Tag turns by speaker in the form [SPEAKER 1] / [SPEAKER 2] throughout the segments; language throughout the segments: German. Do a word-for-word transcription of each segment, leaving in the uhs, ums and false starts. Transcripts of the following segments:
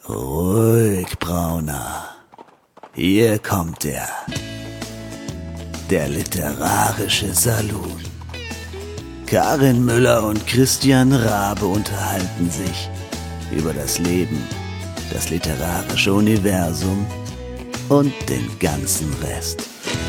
[SPEAKER 1] Ruhig, Brauner. Hier kommt er. Der literarische Salon. Karin Müller und Christian Rabe unterhalten sich über das Leben, das literarische Universum und den ganzen Rest.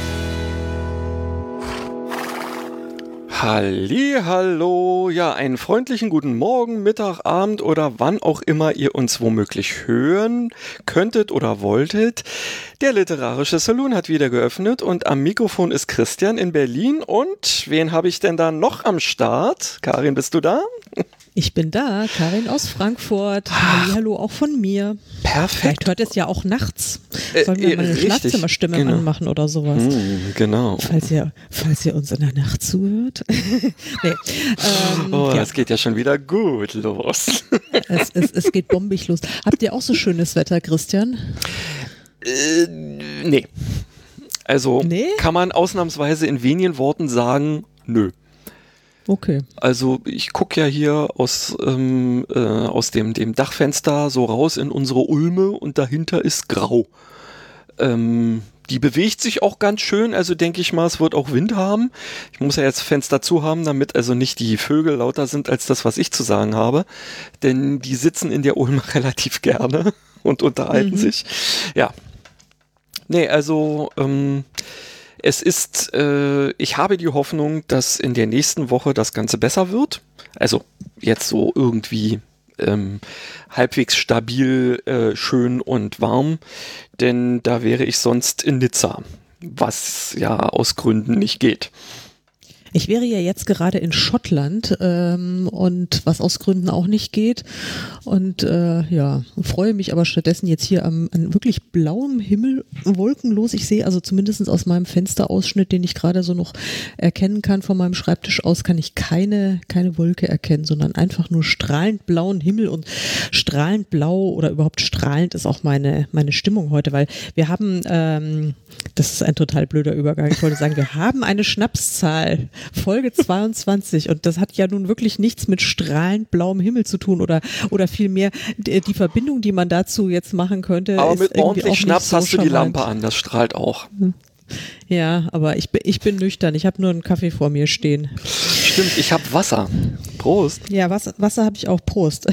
[SPEAKER 2] Hallihallo, ja, einen freundlichen guten Morgen, Mittag, Abend oder wann auch immer ihr uns womöglich hören könntet oder wolltet. Der literarische Salon hat wieder geöffnet und am Mikrofon ist Christian in Berlin. Und wen habe ich denn da noch am Start? Karin, bist du da?
[SPEAKER 3] Ich bin da, Karin aus Frankfurt. Hallo auch von mir.
[SPEAKER 2] Perfekt.
[SPEAKER 3] Vielleicht hört es ja auch nachts. Sollen wir
[SPEAKER 2] Äh,
[SPEAKER 3] mal eine
[SPEAKER 2] richtig,
[SPEAKER 3] Schlafzimmerstimme
[SPEAKER 2] genau.
[SPEAKER 3] anmachen oder sowas?
[SPEAKER 2] Mm, genau.
[SPEAKER 3] Falls ihr, falls ihr uns in der Nacht zuhört. nee. ähm,
[SPEAKER 2] Oh,
[SPEAKER 3] ja.
[SPEAKER 2] das geht ja schon wieder gut los.
[SPEAKER 3] es, es, es geht bombig los. Habt ihr auch so schönes Wetter, Christian?
[SPEAKER 2] äh, nee. Also
[SPEAKER 3] Nee?
[SPEAKER 2] kann man ausnahmsweise in wenigen Worten sagen, nö.
[SPEAKER 3] Okay.
[SPEAKER 2] Also ich gucke ja hier aus, ähm, äh, aus dem, dem Dachfenster so raus in unsere Ulme und dahinter ist grau. Ähm, die bewegt sich auch ganz schön, also denke ich mal, es wird auch Wind haben. Ich muss ja jetzt Fenster zu haben, damit also nicht die Vögel lauter sind als das, was ich zu sagen habe. Denn die sitzen in der Ulme relativ gerne und unterhalten
[SPEAKER 3] Mhm.
[SPEAKER 2] sich. Ja. Nee, also ähm, es ist, äh, ich habe die Hoffnung, dass in der nächsten Woche das Ganze besser wird. Also jetzt so irgendwie ähm, halbwegs stabil, äh, schön und warm. Denn da wäre ich sonst in Nizza, was ja aus Gründen nicht geht.
[SPEAKER 3] Ich wäre ja jetzt gerade in Schottland ähm, und was aus Gründen auch nicht geht und äh, ja, freue mich aber stattdessen jetzt hier am, an wirklich blauem Himmel, wolkenlos. Ich sehe also zumindest aus meinem Fensterausschnitt, den ich gerade so noch erkennen kann von meinem Schreibtisch aus, kann ich keine, keine Wolke erkennen, sondern einfach nur strahlend blauen Himmel und strahlend blau oder überhaupt strahlend ist auch meine, meine Stimmung heute, weil wir haben, ähm, das ist ein total blöder Übergang, ich wollte sagen, wir haben eine Schnapszahl. Folge zweiundzwanzig und das hat ja nun wirklich nichts mit strahlend blauem Himmel zu tun oder, oder vielmehr die, die Verbindung, die man dazu jetzt machen könnte.
[SPEAKER 2] Aber
[SPEAKER 3] ist
[SPEAKER 2] mit
[SPEAKER 3] irgendwie
[SPEAKER 2] ordentlich
[SPEAKER 3] auch nicht
[SPEAKER 2] Schnaps
[SPEAKER 3] so
[SPEAKER 2] hast du die
[SPEAKER 3] charmant.
[SPEAKER 2] Lampe an, das strahlt auch.
[SPEAKER 3] Ja, aber ich bin, ich bin nüchtern, ich habe nur einen Kaffee vor mir stehen.
[SPEAKER 2] Stimmt, ich habe Wasser. Prost.
[SPEAKER 3] Ja, Wasser, Wasser habe ich auch, Prost.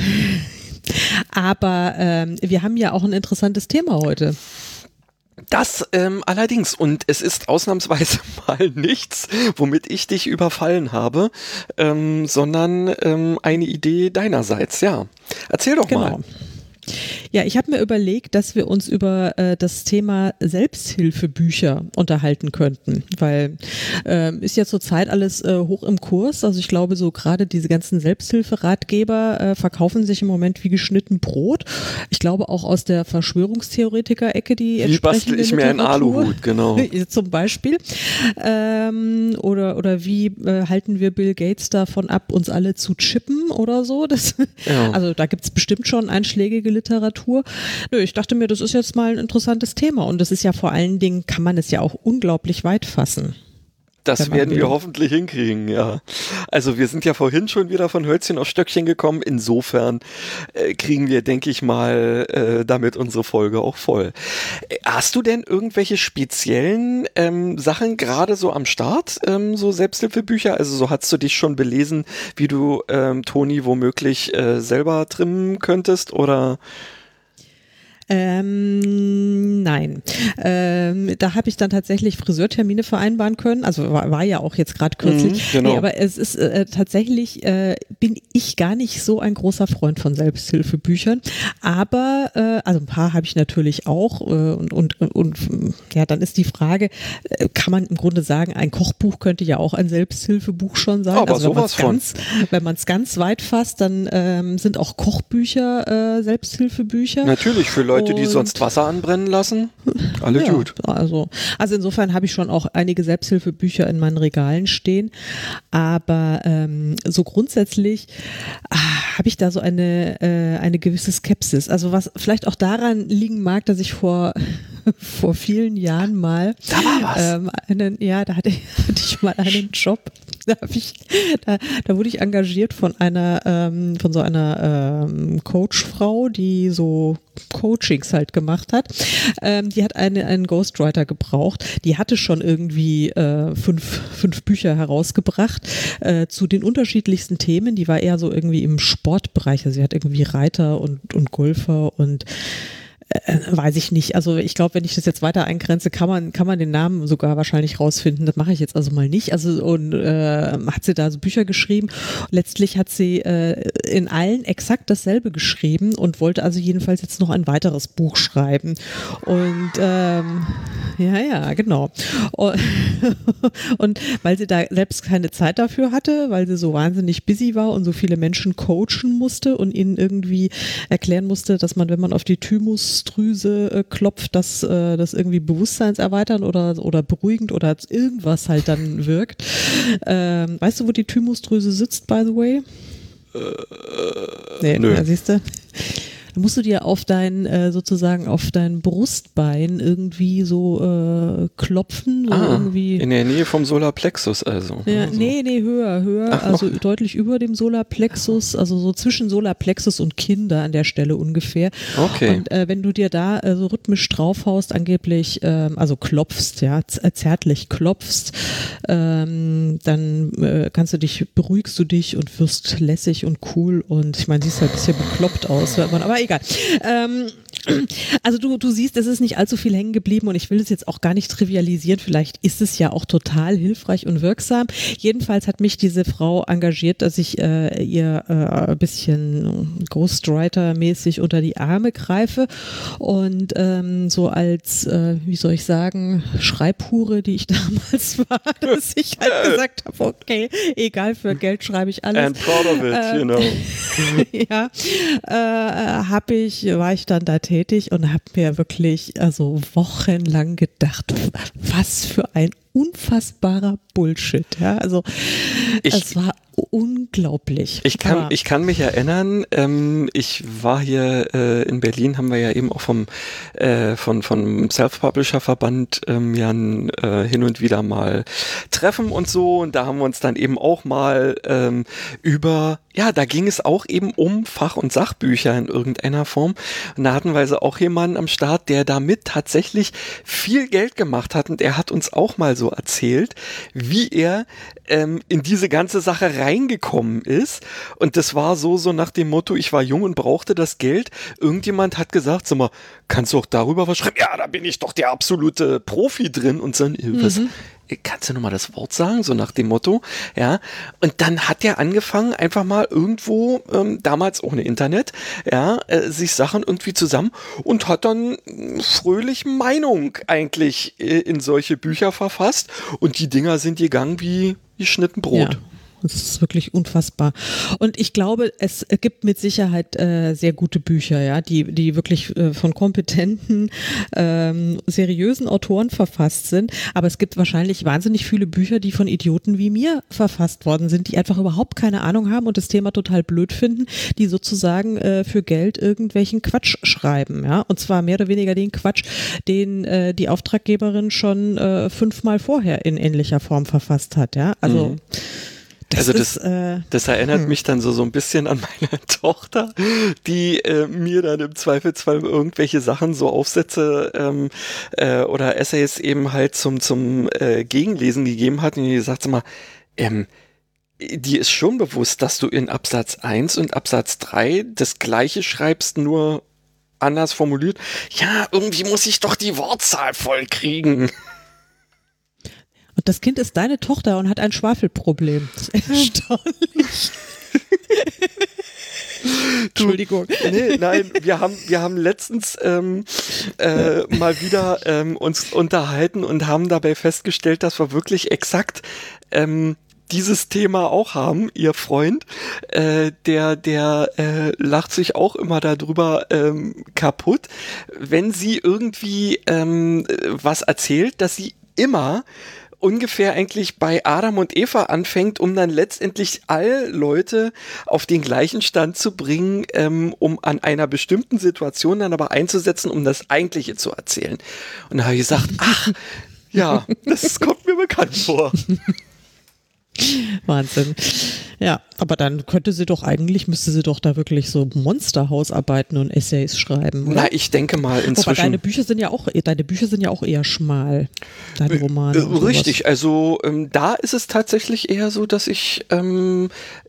[SPEAKER 3] Aber ähm, wir haben ja auch ein interessantes Thema heute.
[SPEAKER 2] Das ähm, allerdings, und es ist ausnahmsweise mal nichts, womit ich dich überfallen habe, ähm, sondern ähm, eine Idee deinerseits, ja. Erzähl doch
[SPEAKER 3] Genau.
[SPEAKER 2] mal.
[SPEAKER 3] Ja, ich habe mir überlegt, dass wir uns über äh, das Thema Selbsthilfebücher unterhalten könnten, weil äh, ist ja zurzeit alles äh, hoch im Kurs. Also ich glaube, so gerade diese ganzen Selbsthilferatgeber äh, verkaufen sich im Moment wie geschnitten Brot. Ich glaube auch aus der Verschwörungstheoretiker-Ecke die
[SPEAKER 2] Wie bastel
[SPEAKER 3] entsprechende
[SPEAKER 2] ich mir einen
[SPEAKER 3] Literatur.
[SPEAKER 2] Aluhut, genau.
[SPEAKER 3] Zum Beispiel. Ähm, oder, oder wie äh, halten wir Bill Gates davon ab, uns alle zu chippen oder so? Das,
[SPEAKER 2] Ja.
[SPEAKER 3] Also da gibt's bestimmt schon einschlägige Literatur. Nö, ich dachte mir, das ist jetzt mal ein interessantes Thema und das ist ja vor allen Dingen, kann man es ja auch unglaublich weit fassen.
[SPEAKER 2] Das
[SPEAKER 3] wenn man
[SPEAKER 2] werden wir
[SPEAKER 3] will.
[SPEAKER 2] hoffentlich hinkriegen, ja. Also wir sind ja vorhin schon wieder von Hölzchen auf Stöckchen gekommen. Insofern äh, kriegen wir, denke ich mal, äh, damit unsere Folge auch voll. Äh, hast du denn irgendwelche speziellen ähm, Sachen gerade so am Start, ähm, so Selbsthilfebücher? Also so hast du dich schon belesen, wie du ähm, Toni womöglich äh, selber trimmen könntest oder?
[SPEAKER 3] Ähm, nein. Ähm, da habe ich dann tatsächlich Friseurtermine vereinbaren können. Also war, war ja auch jetzt gerade kürzlich.
[SPEAKER 2] Mhm, genau.
[SPEAKER 3] Nee, aber es ist äh, tatsächlich, äh, bin ich gar nicht so ein großer Freund von Selbsthilfebüchern. Aber, äh, also ein paar habe ich natürlich auch. Äh, und, und, und, und ja, dann ist die Frage, äh, kann man im Grunde sagen, ein Kochbuch könnte ja auch ein Selbsthilfebuch schon sein.
[SPEAKER 2] Aber
[SPEAKER 3] also wenn
[SPEAKER 2] sowas
[SPEAKER 3] man's ganz, wenn man es ganz weit fasst, dann ähm, sind auch Kochbücher äh, Selbsthilfebücher.
[SPEAKER 2] Natürlich, für Leute, die
[SPEAKER 3] Und-
[SPEAKER 2] sonst Wasser anbrennen lassen. Alle
[SPEAKER 3] Ja,
[SPEAKER 2] gut.
[SPEAKER 3] Also, also insofern habe ich schon auch einige Selbsthilfebücher in meinen Regalen stehen, aber ähm, so grundsätzlich ah, habe ich da so eine, äh, eine gewisse Skepsis. Also was vielleicht auch daran liegen mag, dass ich vor, vor vielen Jahren mal
[SPEAKER 2] Da war was.
[SPEAKER 3] ähm, einen, ja, da hatte, hatte ich mal einen Job da, hab ich, da, da wurde ich engagiert von einer, ähm, von so einer ähm, Coachfrau, die so Coachings halt gemacht hat. Ähm, die hat eine, einen Ghostwriter gebraucht. Die hatte schon irgendwie äh, fünf, fünf Bücher herausgebracht äh, zu den unterschiedlichsten Themen. Die war eher so irgendwie im Sportbereich. Also sie hat irgendwie Reiter und, und Golfer und Äh, weiß ich nicht. Also ich glaube, wenn ich das jetzt weiter eingrenze, kann man kann man den Namen sogar wahrscheinlich rausfinden. Das mache ich jetzt also mal nicht. Also und äh, hat sie da so Bücher geschrieben. Letztlich hat sie äh, in allen exakt dasselbe geschrieben und wollte also jedenfalls jetzt noch ein weiteres Buch schreiben. Und ähm, ja, ja, genau. Und, und weil sie da selbst keine Zeit dafür hatte, weil sie so wahnsinnig busy war und so viele Menschen coachen musste und ihnen irgendwie erklären musste, dass man, wenn man auf die Thymus Drüse äh, klopft, dass äh, das irgendwie bewusstseinserweiternd oder, oder beruhigend oder irgendwas halt dann wirkt. Ähm, weißt du, wo die Thymusdrüse sitzt, by the way?
[SPEAKER 2] Äh,
[SPEAKER 3] nee,
[SPEAKER 2] nö.
[SPEAKER 3] Ja, siehst du? Da musst du dir auf dein, äh, sozusagen auf dein Brustbein irgendwie so äh, klopfen. So
[SPEAKER 2] ah,
[SPEAKER 3] irgendwie.
[SPEAKER 2] In der Nähe vom Solarplexus also.
[SPEAKER 3] Ja,
[SPEAKER 2] also.
[SPEAKER 3] Nee, nee, höher, höher,
[SPEAKER 2] Ach,
[SPEAKER 3] also
[SPEAKER 2] noch.
[SPEAKER 3] deutlich über dem Solarplexus, also so zwischen Solarplexus und Kinder an der Stelle ungefähr.
[SPEAKER 2] Okay.
[SPEAKER 3] Und äh, wenn du dir da äh, so rhythmisch draufhaust, angeblich, ähm, also klopfst, ja, z- zärtlich klopfst, ähm, dann äh, kannst du dich, beruhigst du dich und wirst lässig und cool und ich meine, siehst halt ein bisschen bekloppt aus, hört man, aber egal. Ähm, also du, du siehst, es ist nicht allzu viel hängen geblieben und ich will es jetzt auch gar nicht trivialisieren. Vielleicht ist es ja auch total hilfreich und wirksam. Jedenfalls hat mich diese Frau engagiert, dass ich äh, ihr äh, ein bisschen Ghostwriter-mäßig unter die Arme greife und ähm, so als, äh, wie soll ich sagen, Schreibhure, die ich damals war, dass ich halt gesagt habe, okay, egal, für Geld schreibe ich alles.
[SPEAKER 2] And proud of it,
[SPEAKER 3] Äh,
[SPEAKER 2] you know.
[SPEAKER 3] ja, äh, habe ich, war ich dann da tätig und habe mir wirklich also wochenlang gedacht, was für ein unfassbarer Bullshit. Ja, also
[SPEAKER 2] Ich-
[SPEAKER 3] es war unglaublich.
[SPEAKER 2] Ich kann,
[SPEAKER 3] Aber-
[SPEAKER 2] ich kann mich erinnern, ähm, ich war hier äh, in Berlin, haben wir ja eben auch vom äh, von vom Self-Publisher-Verband ähm, ja n, äh, hin und wieder mal Treffen und so und da haben wir uns dann eben auch mal ähm, über, ja, da ging es auch eben um Fach- und Sachbücher in irgendeiner Form und da hatten wir also auch jemanden am Start, der damit tatsächlich viel Geld gemacht hat und er hat uns auch mal so erzählt, wie er ähm, in diese ganze Sache reingekommen ist und das war so, so nach dem Motto, ich war jung und brauchte das Geld. Irgendjemand hat gesagt, sag mal, kannst du auch darüber was schreiben? Ja, da bin ich doch der absolute Profi drin und so, äh, was,
[SPEAKER 3] Mhm.
[SPEAKER 2] äh, kannst du nochmal das Wort sagen, so nach dem Motto, ja, und dann hat er angefangen, einfach mal irgendwo, ähm, damals ohne Internet, ja, äh, sich Sachen irgendwie zusammen und hat dann mh, fröhlich Meinung eigentlich äh, in solche Bücher verfasst und die Dinger sind gegangen wie, wie Schnitten Brot.
[SPEAKER 3] Ja. Das ist wirklich unfassbar. Und ich glaube, es gibt mit Sicherheit äh, sehr gute Bücher, ja, die, die wirklich äh, von kompetenten, ähm, seriösen Autoren verfasst sind. Aber es gibt wahrscheinlich wahnsinnig viele Bücher, die von Idioten wie mir verfasst worden sind, die einfach überhaupt keine Ahnung haben und das Thema total blöd finden, die sozusagen äh, für Geld irgendwelchen Quatsch schreiben, ja. Und zwar mehr oder weniger den Quatsch, den äh, die Auftraggeberin schon äh, fünfmal vorher in ähnlicher Form verfasst hat, ja. Also
[SPEAKER 2] Mhm.
[SPEAKER 3] Das
[SPEAKER 2] also das,
[SPEAKER 3] ist, äh,
[SPEAKER 2] das erinnert
[SPEAKER 3] hm.
[SPEAKER 2] mich dann so, so ein bisschen an meine Tochter, die äh, mir dann im Zweifelsfall irgendwelche Sachen, so Aufsätze ähm, äh, oder Essays eben halt zum, zum äh, Gegenlesen gegeben hat und die sagt mal, ähm, dir ist schon bewusst, dass du in Absatz eins und Absatz drei das Gleiche schreibst, nur anders formuliert. Ja, irgendwie muss ich doch die Wortzahl voll kriegen.
[SPEAKER 3] Und das Kind ist deine Tochter und hat ein Schwafelproblem. Das ist erstaunlich. Entschuldigung.
[SPEAKER 2] Nee, nein, wir haben, wir haben letztens ähm, äh, mal wieder ähm, uns unterhalten und haben dabei festgestellt, dass wir wirklich exakt ähm, dieses Thema auch haben. Ihr Freund, äh, der, der äh, lacht sich auch immer darüber ähm, kaputt, wenn sie irgendwie ähm, was erzählt, dass sie immer ungefähr eigentlich bei Adam und Eva anfängt, um dann letztendlich alle Leute auf den gleichen Stand zu bringen, ähm, um an einer bestimmten Situation dann aber einzusetzen, um das Eigentliche zu erzählen. Und da habe ich gesagt, ach, ja, das kommt mir bekannt vor.
[SPEAKER 3] Wahnsinn. Ja, aber dann könnte sie doch eigentlich, müsste sie doch da wirklich so Monsterhausarbeiten und Essays schreiben, oder?
[SPEAKER 2] Na, ich denke mal inzwischen.
[SPEAKER 3] Aber deine Bücher sind ja auch, deine Bücher sind ja auch eher schmal, deine Romane.
[SPEAKER 2] Äh, richtig, also ähm, da ist es tatsächlich eher so, dass ich ähm,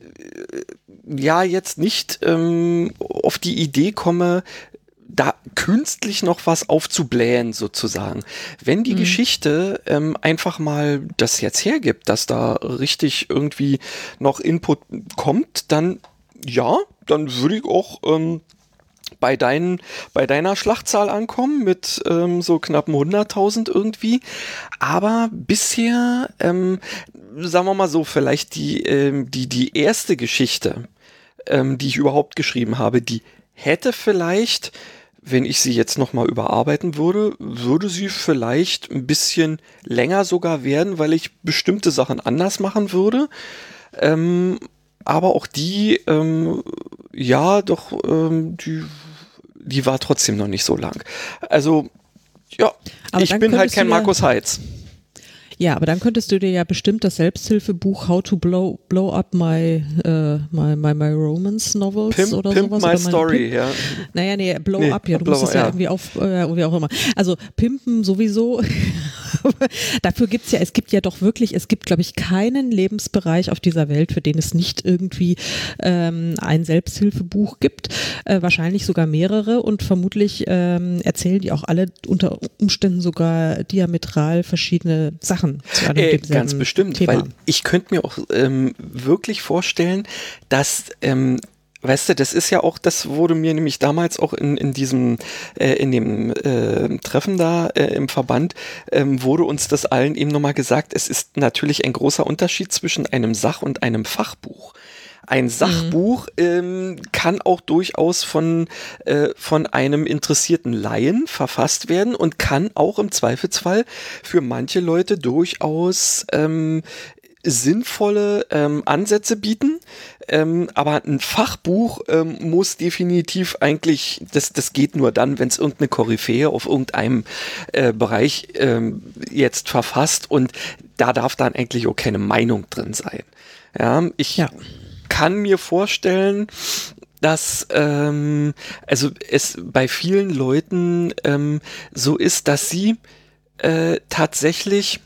[SPEAKER 2] ja jetzt nicht ähm, auf die Idee komme, da künstlich noch was aufzublähen sozusagen. Wenn die mhm. Geschichte ähm, einfach mal das jetzt hergibt, dass da richtig irgendwie noch Input kommt, dann ja, dann würde ich auch ähm, bei, dein, bei deiner Schlachtzahl ankommen mit ähm, so knappen hunderttausend irgendwie. Aber bisher, ähm, sagen wir mal so, vielleicht die, ähm, die, die erste Geschichte, ähm, die ich überhaupt geschrieben habe, die hätte vielleicht, wenn ich sie jetzt nochmal überarbeiten würde, würde sie vielleicht ein bisschen länger sogar werden, weil ich bestimmte Sachen anders machen würde. Ähm, aber auch die, ähm, ja, doch, ähm, die, die war trotzdem noch nicht so lang. Also, ja,
[SPEAKER 3] aber
[SPEAKER 2] ich bin halt kein Markus Heitz.
[SPEAKER 3] Ja, aber dann könntest du dir ja bestimmt das Selbsthilfebuch How to Blow, blow Up My, uh, my, my, my Romance Novels
[SPEAKER 2] Pimp,
[SPEAKER 3] oder
[SPEAKER 2] Pimp
[SPEAKER 3] sowas.
[SPEAKER 2] My
[SPEAKER 3] oder
[SPEAKER 2] Story,
[SPEAKER 3] Pimp,
[SPEAKER 2] ja.
[SPEAKER 3] Naja, nee, Blow
[SPEAKER 2] nee,
[SPEAKER 3] Up, ja, du
[SPEAKER 2] blow,
[SPEAKER 3] musst es ja,
[SPEAKER 2] ja
[SPEAKER 3] irgendwie auf, äh, wie auch immer. Also Pimpen sowieso. Dafür gibt's ja, es gibt ja doch wirklich, es gibt, glaube ich, keinen Lebensbereich auf dieser Welt, für den es nicht irgendwie ähm, ein Selbsthilfebuch gibt. Äh, wahrscheinlich sogar mehrere und vermutlich ähm, erzählen die auch alle unter Umständen sogar diametral verschiedene Sachen zu einem
[SPEAKER 2] äh,
[SPEAKER 3] demselben
[SPEAKER 2] Ganz bestimmt,
[SPEAKER 3] Thema.
[SPEAKER 2] Weil ich könnte mir auch ähm, wirklich vorstellen, dass ähm, weißt du, das ist ja auch, das wurde mir nämlich damals auch in, in diesem, äh, in dem äh, Treffen da äh, im Verband, ähm, wurde uns das allen eben nochmal gesagt, es ist natürlich ein großer Unterschied zwischen einem Sach- und einem Fachbuch. Ein Sachbuch mhm. ähm, kann auch durchaus von, äh, von einem interessierten Laien verfasst werden und kann auch im Zweifelsfall für manche Leute durchaus ähm, sinnvolle ähm, Ansätze bieten, ähm, aber ein Fachbuch ähm, muss definitiv eigentlich, das, das geht nur dann, wenn es irgendeine Koryphäe auf irgendeinem äh, Bereich ähm, jetzt verfasst und da darf dann eigentlich auch keine Meinung drin sein. Ja, ich ja. kann mir vorstellen, dass ähm, also es bei vielen Leuten ähm, so ist, dass sie äh, tatsächlich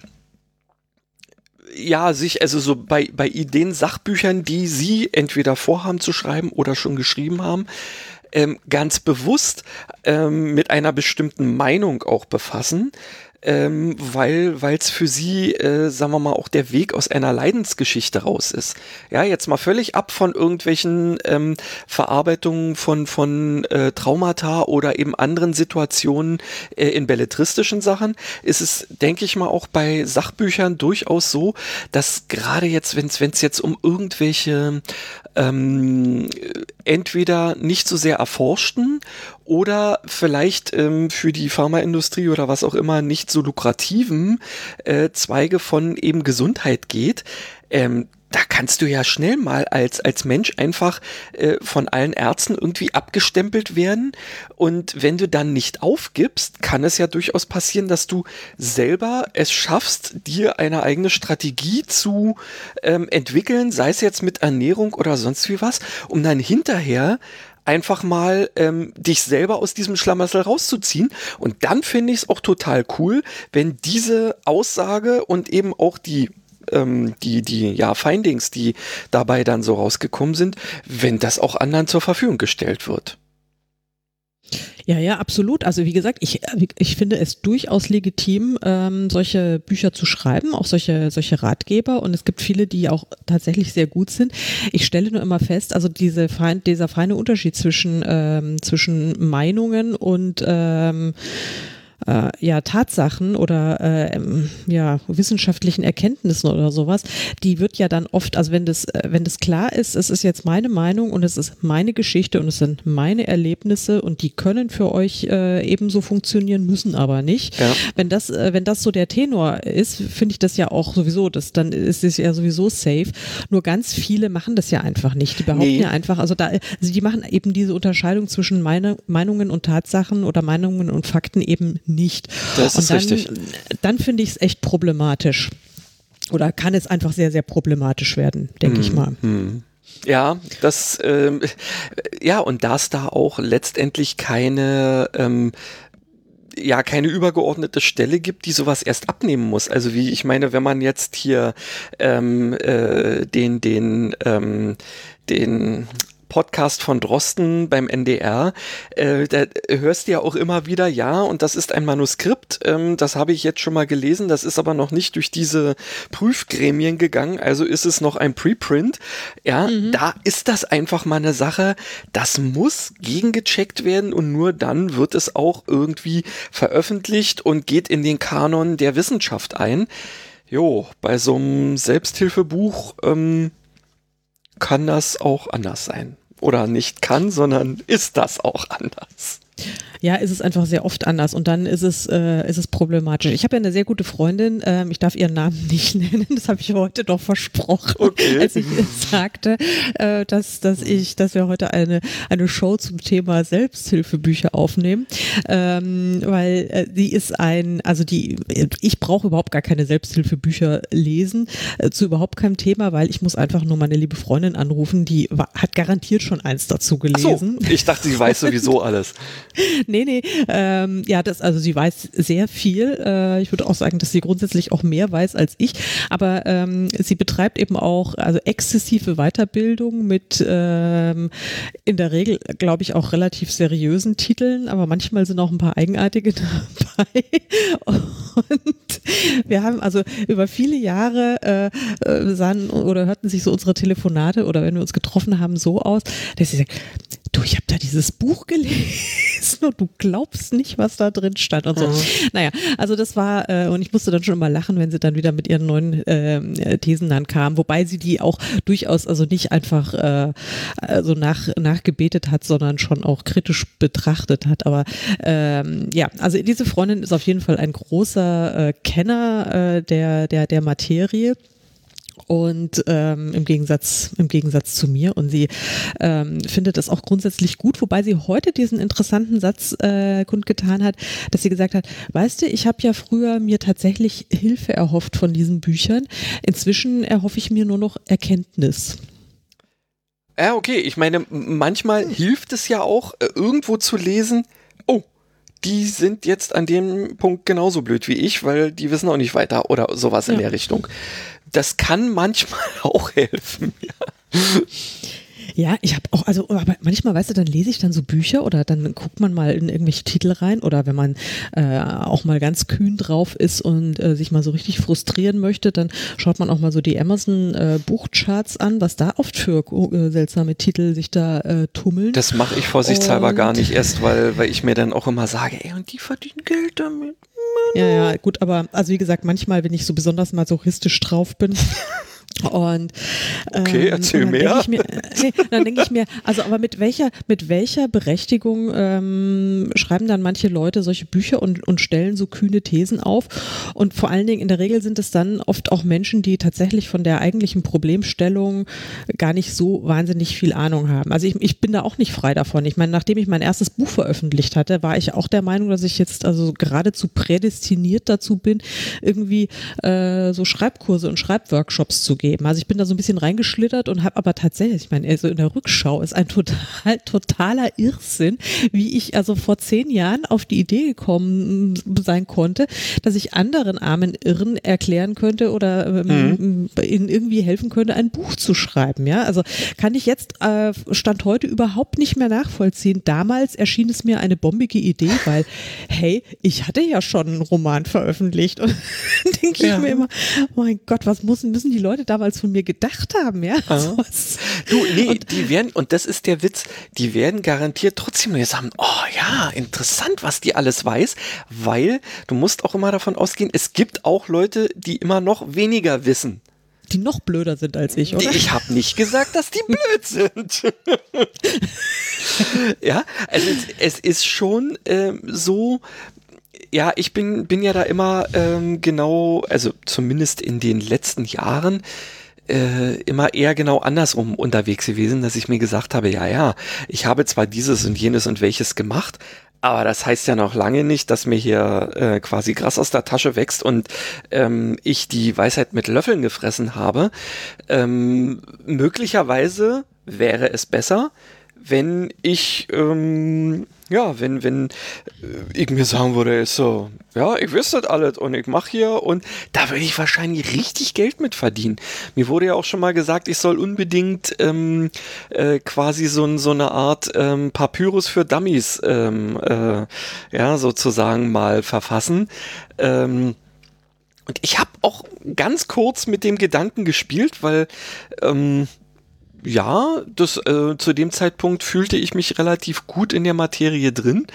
[SPEAKER 2] ja, sich, also so bei, bei Ideen, Sachbüchern, die sie entweder vorhaben zu schreiben oder schon geschrieben haben, ähm, ganz bewusst ähm, mit einer bestimmten Meinung auch befassen, ähm, weil weil es für sie, äh, sagen wir mal, auch der Weg aus einer Leidensgeschichte raus ist. Ja, jetzt mal völlig ab von irgendwelchen ähm, Verarbeitungen von von äh, Traumata oder eben anderen Situationen äh, in belletristischen Sachen, ist es, denke ich mal, auch bei Sachbüchern durchaus so, dass gerade jetzt, wenn es wenn es jetzt um irgendwelche ähm, entweder nicht so sehr erforschten oder vielleicht ähm, für die Pharmaindustrie oder was auch immer nicht so lukrativen äh, Zweige von eben Gesundheit geht, ähm, da kannst du ja schnell mal als, als Mensch einfach äh, von allen Ärzten irgendwie abgestempelt werden. Und wenn du dann nicht aufgibst, kann es ja durchaus passieren, dass du selber es schaffst, dir eine eigene Strategie zu ähm, entwickeln, sei es jetzt mit Ernährung oder sonst wie was, um dann hinterher einfach mal ähm, dich selber aus diesem Schlamassel rauszuziehen. Und dann finde ich es auch total cool, wenn diese Aussage und eben auch die ähm, die, die ja, Findings, die dabei dann so rausgekommen sind, wenn das auch anderen zur Verfügung gestellt wird.
[SPEAKER 3] Ja, ja, absolut. Also wie gesagt, ich, ich finde es durchaus legitim, ähm, solche Bücher zu schreiben, auch solche, solche Ratgeber. Und es gibt viele, die auch tatsächlich sehr gut sind. Ich stelle nur immer fest, also diese fein, dieser feine Unterschied zwischen, ähm, zwischen Meinungen und ähm, Äh, ja, Tatsachen oder äh, ja, wissenschaftlichen Erkenntnissen oder sowas, die wird ja dann oft, also wenn das, wenn das klar ist, es ist jetzt meine Meinung und es ist meine Geschichte und es sind meine Erlebnisse und die können für euch äh, ebenso funktionieren, müssen aber nicht. Ja. Wenn das, äh, wenn das so der Tenor ist, finde ich das ja auch sowieso, das, dann ist es ja sowieso safe. Nur ganz viele machen das ja einfach nicht. Die behaupten nee. ja einfach, also da, also die machen eben diese Unterscheidung zwischen meine, Meinungen und Tatsachen oder Meinungen und Fakten eben nicht.
[SPEAKER 2] Das ist
[SPEAKER 3] und dann,
[SPEAKER 2] richtig.
[SPEAKER 3] Dann finde ich es echt problematisch. oder kann es einfach sehr, sehr problematisch werden, denke
[SPEAKER 2] hm,
[SPEAKER 3] ich mal.
[SPEAKER 2] Hm. Ja, das, ähm, ja, und dass da auch letztendlich keine, ähm, ja, keine übergeordnete Stelle gibt, die sowas erst abnehmen muss. Also wie, ich meine, wenn man jetzt hier ähm, äh, den, den, ähm, den Podcast von Drosten beim N D R, äh, da hörst du ja auch immer wieder, ja, und das ist ein Manuskript, ähm, das habe ich jetzt schon mal gelesen, das ist aber noch nicht durch diese Prüfgremien gegangen, also ist es noch ein Preprint. Ja, mhm. Da ist das einfach mal eine Sache, das muss gegengecheckt werden und nur dann wird es auch irgendwie veröffentlicht und geht in den Kanon der Wissenschaft ein. Jo, bei so einem Selbsthilfebuch ähm, kann das auch anders sein. Oder nicht kann, sondern ist das auch anders.
[SPEAKER 3] Ja, ist es einfach sehr oft anders und dann ist es, äh, ist es problematisch. Ich habe ja eine sehr gute Freundin, ähm, ich darf ihren Namen nicht nennen, das habe ich heute doch versprochen,
[SPEAKER 2] okay.
[SPEAKER 3] als ich sagte, äh, dass, dass ich, dass wir heute eine, eine Show zum Thema Selbsthilfebücher aufnehmen, ähm, weil äh, die ist ein, also die, ich brauche überhaupt gar keine Selbsthilfebücher lesen, äh, zu überhaupt keinem Thema, weil ich muss einfach nur meine liebe Freundin anrufen, die war, hat garantiert schon eins dazu gelesen.
[SPEAKER 2] Ach so, ich dachte, sie weiß sowieso alles.
[SPEAKER 3] Nee, nee, ähm, ja, das, also sie weiß sehr viel. Äh, ich würde auch sagen, dass sie grundsätzlich auch mehr weiß als ich, aber ähm, sie betreibt eben auch also exzessive Weiterbildung mit ähm, in der Regel, glaube ich, auch relativ seriösen Titeln, aber manchmal sind auch ein paar eigenartige dabei. Und wir haben also über viele Jahre äh, sahen oder hörten sich so unsere Telefonate oder wenn wir uns getroffen haben so aus, dass sie sagt, du, ich habe da dieses Buch gelesen und du glaubst nicht, was da drin stand und so. Mhm. Naja, also das war, äh, und ich musste dann schon immer lachen, wenn sie dann wieder mit ihren neuen äh, Thesen dann kam, wobei sie die auch durchaus, also nicht einfach äh, so nach, nachgebetet hat, sondern schon auch kritisch betrachtet hat. Aber ähm, ja, also diese Freundin ist auf jeden Fall ein großer äh, Kenner äh, der, der, der Materie. Und ähm, im Gegensatz im Gegensatz zu mir und sie ähm, findet das auch grundsätzlich gut, wobei sie heute diesen interessanten Satz äh, kundgetan hat, dass sie gesagt hat, weißt du, ich habe ja früher mir tatsächlich Hilfe erhofft von diesen Büchern, inzwischen erhoffe ich mir nur noch Erkenntnis.
[SPEAKER 2] Ja, okay, ich meine, manchmal hilft es ja auch, irgendwo zu lesen, oh, die sind jetzt an dem Punkt genauso blöd wie ich, weil die wissen auch nicht weiter oder sowas in ja. der Richtung. Das kann manchmal auch helfen, ja.
[SPEAKER 3] Ja, ich habe auch, also aber manchmal, weißt du, dann lese ich dann so Bücher oder dann guckt man mal in irgendwelche Titel rein oder wenn man äh, auch mal ganz kühn drauf ist und äh, sich mal so richtig frustrieren möchte, dann schaut man auch mal so die Amazon äh, Buchcharts an, was da oft für äh, seltsame Titel sich da äh, tummeln.
[SPEAKER 2] Das mache ich vorsichtshalber und gar nicht erst, weil, weil ich mir dann auch immer sage, ey, und die verdienen Geld damit.
[SPEAKER 3] Ja, ja, gut, aber also wie gesagt, manchmal, wenn ich so besonders masochistisch drauf bin, und ähm,
[SPEAKER 2] okay, erzähl
[SPEAKER 3] und dann
[SPEAKER 2] mehr.
[SPEAKER 3] Denk ich mir, äh, nee, dann denke ich mir, also aber mit welcher mit welcher Berechtigung ähm, schreiben dann manche Leute solche Bücher und und stellen so kühne Thesen auf und vor allen Dingen in der Regel sind es dann oft auch Menschen, die tatsächlich von der eigentlichen Problemstellung gar nicht so wahnsinnig viel Ahnung haben. Also ich, ich bin da auch nicht frei davon. Ich meine, nachdem ich mein erstes Buch veröffentlicht hatte, war ich auch der Meinung, dass ich jetzt also geradezu prädestiniert dazu bin, irgendwie äh, so Schreibkurse und Schreibworkshops zu geben. Also ich bin da so ein bisschen reingeschlittert und habe aber tatsächlich, ich meine, also in der Rückschau ist ein total, totaler Irrsinn, wie ich also vor zehn Jahren auf die Idee gekommen sein konnte, dass ich anderen armen Irren erklären könnte oder ähm, mhm. ihnen irgendwie helfen könnte, ein Buch zu schreiben. Ja, also kann ich jetzt äh, Stand heute überhaupt nicht mehr nachvollziehen. Damals erschien es mir eine bombige Idee, weil hey, ich hatte ja schon einen Roman veröffentlicht und denke ja. ich mir immer, oh mein Gott, was müssen, müssen die Leute damals von mir gedacht haben, ja?
[SPEAKER 2] So du, nee, und, die werden, und das ist der Witz, die werden garantiert trotzdem nur sagen, oh ja, interessant, was die alles weiß, weil du musst auch immer davon ausgehen, es gibt auch Leute, die immer noch weniger wissen.
[SPEAKER 3] Die noch blöder sind als ich, oder?
[SPEAKER 2] Ich habe nicht gesagt, dass die blöd sind. Ja, also es, es ist schon ähm, so, ja, ich bin, bin ja da immer ähm, genau, also zumindest in den letzten Jahren, äh, immer eher genau andersrum unterwegs gewesen, dass ich mir gesagt habe, ja, ja, ich habe zwar dieses und jenes und welches gemacht, Aber das heißt ja noch lange nicht, dass mir hier äh, quasi Gras aus der Tasche wächst und ähm, ich die Weisheit mit Löffeln gefressen habe. Ähm, möglicherweise wäre es besser, wenn ich, ähm, ja, wenn, wenn äh, ich mir sagen würde, ist so, ja, ich wüsste das alles und ich mache hier und da würde ich wahrscheinlich richtig Geld mit verdienen. Mir wurde ja auch schon mal gesagt, ich soll unbedingt ähm, äh, quasi so, so eine Art ähm, Papyrus für Dummies, ähm, äh, ja, sozusagen mal verfassen. Ähm, und ich habe auch ganz kurz mit dem Gedanken gespielt, weil ähm, ja, das äh, zu dem Zeitpunkt fühlte ich mich relativ gut in der Materie drin,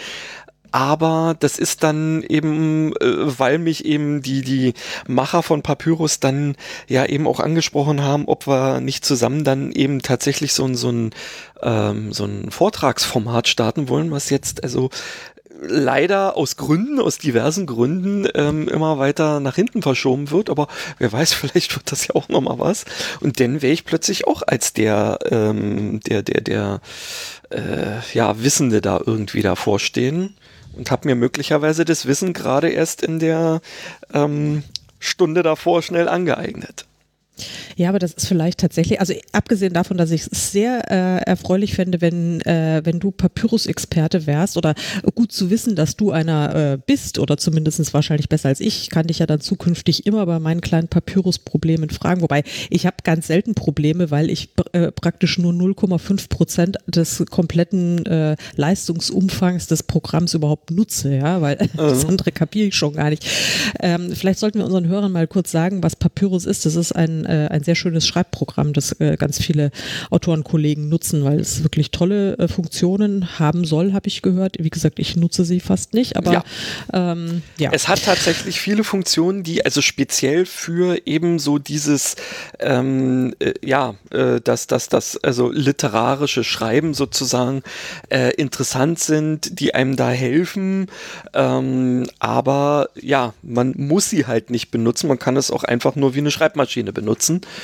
[SPEAKER 2] aber das ist dann eben, äh, weil mich eben die die Macher von Papyrus dann ja eben auch angesprochen haben, ob wir nicht zusammen dann eben tatsächlich so ein so ein ähm, so ein Vortragsformat starten wollen, was jetzt also leider aus Gründen, aus diversen Gründen ähm, immer weiter nach hinten verschoben wird, aber wer weiß, vielleicht wird das ja auch nochmal was. Und dann wäre ich plötzlich auch als der, ähm, der, der, der, äh, ja, Wissende da irgendwie davor stehen und habe mir möglicherweise das Wissen gerade erst in der ähm, Stunde davor schnell angeeignet.
[SPEAKER 3] Ja, aber das ist vielleicht tatsächlich, also abgesehen davon, dass ich es sehr äh, erfreulich fände, wenn äh, wenn du Papyrus-Experte wärst oder gut zu wissen, dass du einer äh, bist oder zumindest wahrscheinlich besser als ich, kann dich ja dann zukünftig immer bei meinen kleinen Papyrus-Problemen fragen, wobei ich habe ganz selten Probleme, weil ich äh, praktisch nur null Komma fünf Prozent des kompletten äh, Leistungsumfangs des Programms überhaupt nutze, ja, weil mhm. das andere kapiere ich schon gar nicht. Ähm, vielleicht sollten wir unseren Hörern mal kurz sagen, was Papyrus ist. Das ist ein ein sehr schönes Schreibprogramm, das äh, ganz viele Autorenkollegen nutzen, weil es wirklich tolle äh, Funktionen haben soll, habe ich gehört. Wie gesagt, ich nutze sie fast nicht, aber
[SPEAKER 2] ja.
[SPEAKER 3] Ähm, ja.
[SPEAKER 2] Es hat tatsächlich viele Funktionen, die also speziell für eben so dieses ähm, äh, ja, äh, dass das, das also literarische Schreiben sozusagen äh, interessant sind, die einem da helfen, ähm, aber ja, man muss sie halt nicht benutzen, man kann es auch einfach nur wie eine Schreibmaschine benutzen.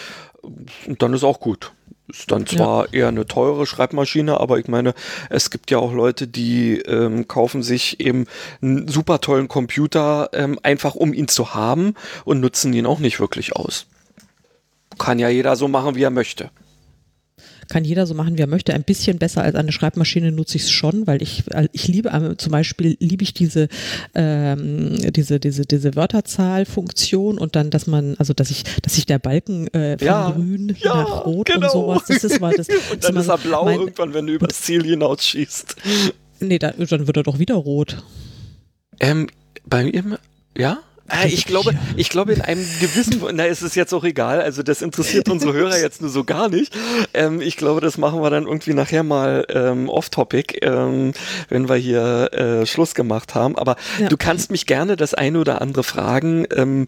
[SPEAKER 2] Und dann ist auch gut. Ist dann zwar ja. eher eine teure Schreibmaschine, aber ich meine, es gibt ja auch Leute, die ähm, kaufen sich eben einen super tollen Computer, ähm, einfach um ihn zu haben und nutzen ihn auch nicht wirklich aus. Kann ja jeder so machen, wie er möchte.
[SPEAKER 3] Kann jeder so machen, wie er möchte. Ein bisschen besser als eine Schreibmaschine nutze ich es schon, weil ich ich liebe äh, zum Beispiel liebe ich diese ähm, diese diese diese Wörterzahlfunktion und dann, dass man also dass ich dass sich der Balken äh, von
[SPEAKER 2] ja,
[SPEAKER 3] grün
[SPEAKER 2] ja,
[SPEAKER 3] nach rot
[SPEAKER 2] genau.
[SPEAKER 3] und sowas. Das ist mal das.
[SPEAKER 2] Und dann ist er blau mein, irgendwann, wenn du übers Ziel hinausschießt.
[SPEAKER 3] Nee, da, dann wird er doch wieder rot.
[SPEAKER 2] Ähm, bei mir ja. Äh, ich glaube, ich glaube in einem gewissen, na, ist es jetzt auch egal, also das interessiert unsere Hörer jetzt nur so gar nicht. Ähm, ich glaube, das machen wir dann irgendwie nachher mal ähm, off-topic, ähm, wenn wir hier äh, Schluss gemacht haben. Aber ja. Du kannst mich gerne das eine oder andere fragen. Ähm,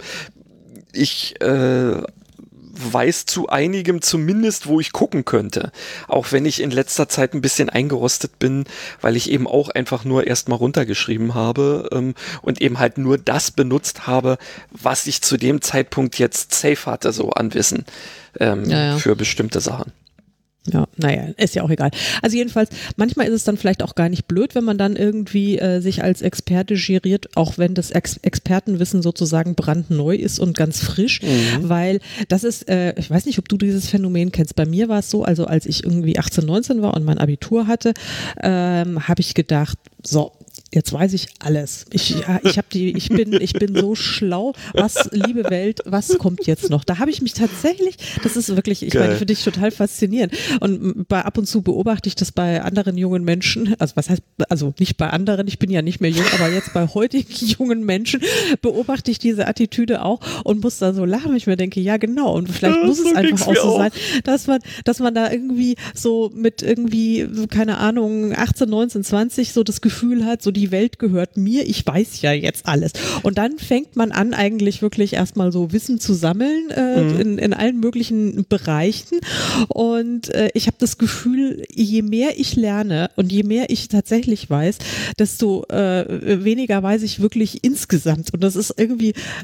[SPEAKER 2] ich äh, weiß zu einigem zumindest, wo ich gucken könnte. Auch wenn ich in letzter Zeit ein bisschen eingerostet bin, weil ich eben auch einfach nur erstmal runtergeschrieben habe ähm, und eben halt nur das benutzt habe, was ich zu dem Zeitpunkt jetzt safe hatte, so an Wissen ähm, ja, ja. für bestimmte Sachen.
[SPEAKER 3] Ja, naja, ist ja auch egal. Also jedenfalls, manchmal ist es dann vielleicht auch gar nicht blöd, wenn man dann irgendwie äh, sich als Experte geriert, auch wenn das Ex- Expertenwissen sozusagen brandneu ist und ganz frisch, mhm. weil das ist, äh, ich weiß nicht, ob du dieses Phänomen kennst, bei mir war es so, also als ich irgendwie achtzehn, neunzehn war und mein Abitur hatte, ähm, habe ich gedacht, so, jetzt weiß ich alles. Ich, ja, ich habe die, ich bin, ich bin so schlau. Was, liebe Welt, was kommt jetzt noch? Da habe ich mich tatsächlich, das ist wirklich, ich Geil. meine, finde ich total faszinierend. Und bei ab und zu beobachte ich das bei anderen jungen Menschen. Also was heißt, also nicht bei anderen, ich bin ja nicht mehr jung, aber jetzt bei heutigen jungen Menschen beobachte ich diese Attitüde auch und muss da so lachen, weil ich mir denke, ja genau. Und vielleicht ja, muss es so einfach auch so auch. sein, dass man, dass man da irgendwie so mit irgendwie, keine Ahnung, achtzehn, neunzehn, zwanzig so das Gefühl hat, so die Welt gehört mir, ich weiß ja jetzt alles. Und dann fängt man an, eigentlich wirklich erstmal so Wissen zu sammeln äh, mhm. in, in allen möglichen Bereichen. Und äh, ich habe das Gefühl, je mehr ich lerne und je mehr ich tatsächlich weiß, desto äh, weniger weiß ich wirklich insgesamt. Und das ist irgendwie, äh,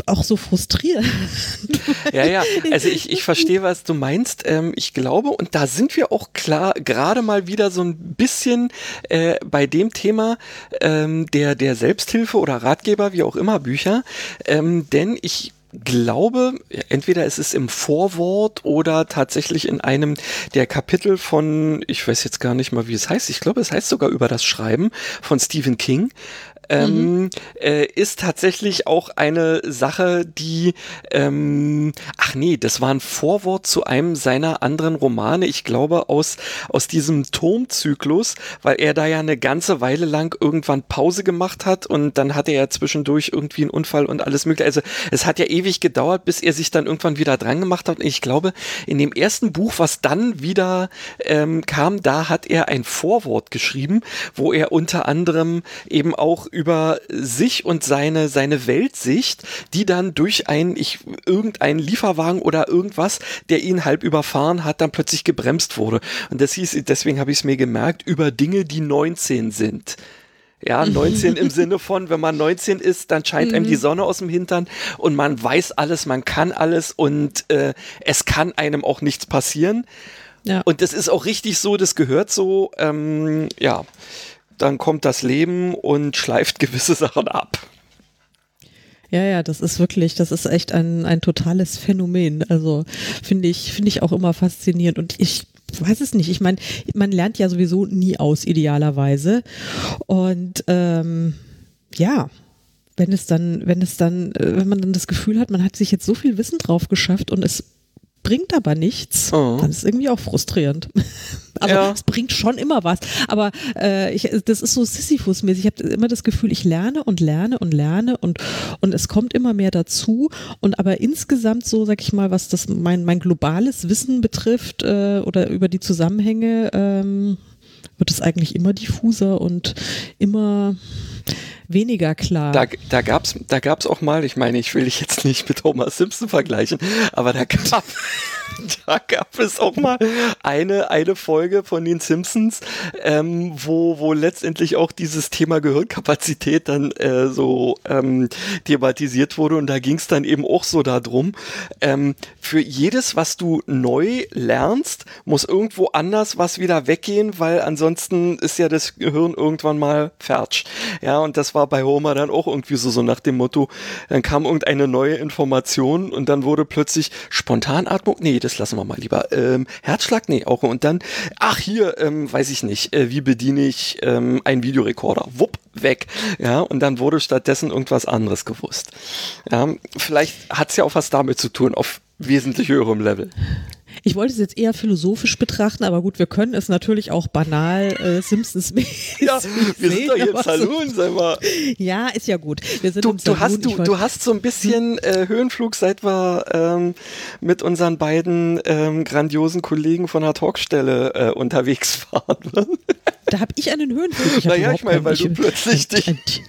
[SPEAKER 3] auch so frustrierend.
[SPEAKER 2] Ja, ja, also ich, ich verstehe, was du meinst. Ähm, ich glaube, und da sind wir auch klar, gerade mal wieder so ein bisschen äh, bei dem Thema ähm, der, der Selbsthilfe oder Ratgeber, wie auch immer, Bücher. Ähm, denn ich glaube, entweder ist es im Vorwort oder tatsächlich in einem der Kapitel von, ich weiß jetzt gar nicht mal, wie es heißt, ich glaube, es heißt sogar über das Schreiben von Stephen King, ähm, mhm. äh, ist tatsächlich auch eine Sache, die, ähm, ach nee, das war ein Vorwort zu einem seiner anderen Romane, ich glaube aus, aus diesem Turmzyklus, weil er da ja eine ganze Weile lang irgendwann Pause gemacht hat und dann hatte er zwischendurch irgendwie einen Unfall und alles mögliche. Also es hat ja ewig gedauert, bis er sich dann irgendwann wieder dran gemacht hat und ich glaube, in dem ersten Buch, was dann wieder ähm, kam, da hat er ein Vorwort geschrieben, wo er unter anderem eben auch über sich und seine, seine Weltsicht, die dann durch ein, ich, irgendeinen Lieferwagen oder irgendwas, der ihn halb überfahren hat, dann plötzlich gebremst wurde. Und das hieß, deswegen habe ich es mir gemerkt, über Dinge, die neunzehn sind. Ja, neunzehn im Sinne von, wenn man neunzehn ist, dann scheint einem die Sonne aus dem Hintern und man weiß alles, man kann alles und äh, es kann einem auch nichts passieren. Ja. Und das ist auch richtig so, das gehört so, ähm, ja, dann kommt das Leben und schleift gewisse Sachen ab.
[SPEAKER 3] Ja, ja, das ist wirklich, das ist echt ein, ein totales Phänomen. Also finde ich, finde ich auch immer faszinierend und ich weiß es nicht. Ich meine, man lernt ja sowieso nie aus, idealerweise. Und ähm, ja, wenn es dann, wenn es dann, wenn man dann das Gefühl hat, man hat sich jetzt so viel Wissen drauf geschafft und es bringt aber nichts, oh. dann ist es irgendwie auch frustrierend. Also ja. Es bringt schon immer was, aber äh, ich, das ist so Sisyphus-mäßig. Ich habe immer das Gefühl, ich lerne und lerne und lerne und und es kommt immer mehr dazu. Und aber insgesamt so, sag ich mal, was das mein mein globales Wissen betrifft äh, oder über die Zusammenhänge, ähm, wird es eigentlich immer diffuser und immer weniger klar.
[SPEAKER 2] Da, da gab's, da gab's auch mal, ich meine, ich will dich jetzt nicht mit Homer Simpson vergleichen, aber da gab, da gab es auch mal eine, eine Folge von den Simpsons, ähm, wo, wo letztendlich auch dieses Thema Gehirnkapazität dann äh, so ähm, thematisiert wurde und da ging's dann eben auch so darum, ähm, für jedes, was du neu lernst, muss irgendwo anders was wieder weggehen, weil ansonsten ist ja das Gehirn irgendwann mal fertig. Ja, und das war bei Homer dann auch irgendwie so, so nach dem Motto, dann kam irgendeine neue Information und dann wurde plötzlich Spontanatmung, nee, das lassen wir mal lieber, ähm, Herzschlag, nee, auch und dann, ach hier, ähm, weiß ich nicht, äh, wie bediene ich ähm, einen Videorekorder, wupp, weg, ja, und dann wurde stattdessen irgendwas anderes gewusst. Ja, vielleicht hat es ja auch was damit zu tun, auf wesentlich höherem Level.
[SPEAKER 3] Ich wollte es jetzt eher philosophisch betrachten, aber gut, wir können es natürlich auch banal äh, Simpsons-mäßig
[SPEAKER 2] Ja, wir sind doch hier im Saloon, so. Sag mal.
[SPEAKER 3] Ja, ist ja gut. Wir sind
[SPEAKER 2] du,
[SPEAKER 3] im Saloon.
[SPEAKER 2] Du hast, du, du hast so ein bisschen äh, Höhenflug, seit wir ähm, mit unseren beiden ähm, grandiosen Kollegen von der Talkstelle äh, unterwegs waren.
[SPEAKER 3] Da habe ich einen Höhenflug. Ich
[SPEAKER 2] naja, ich meine, weil du plötzlich dich...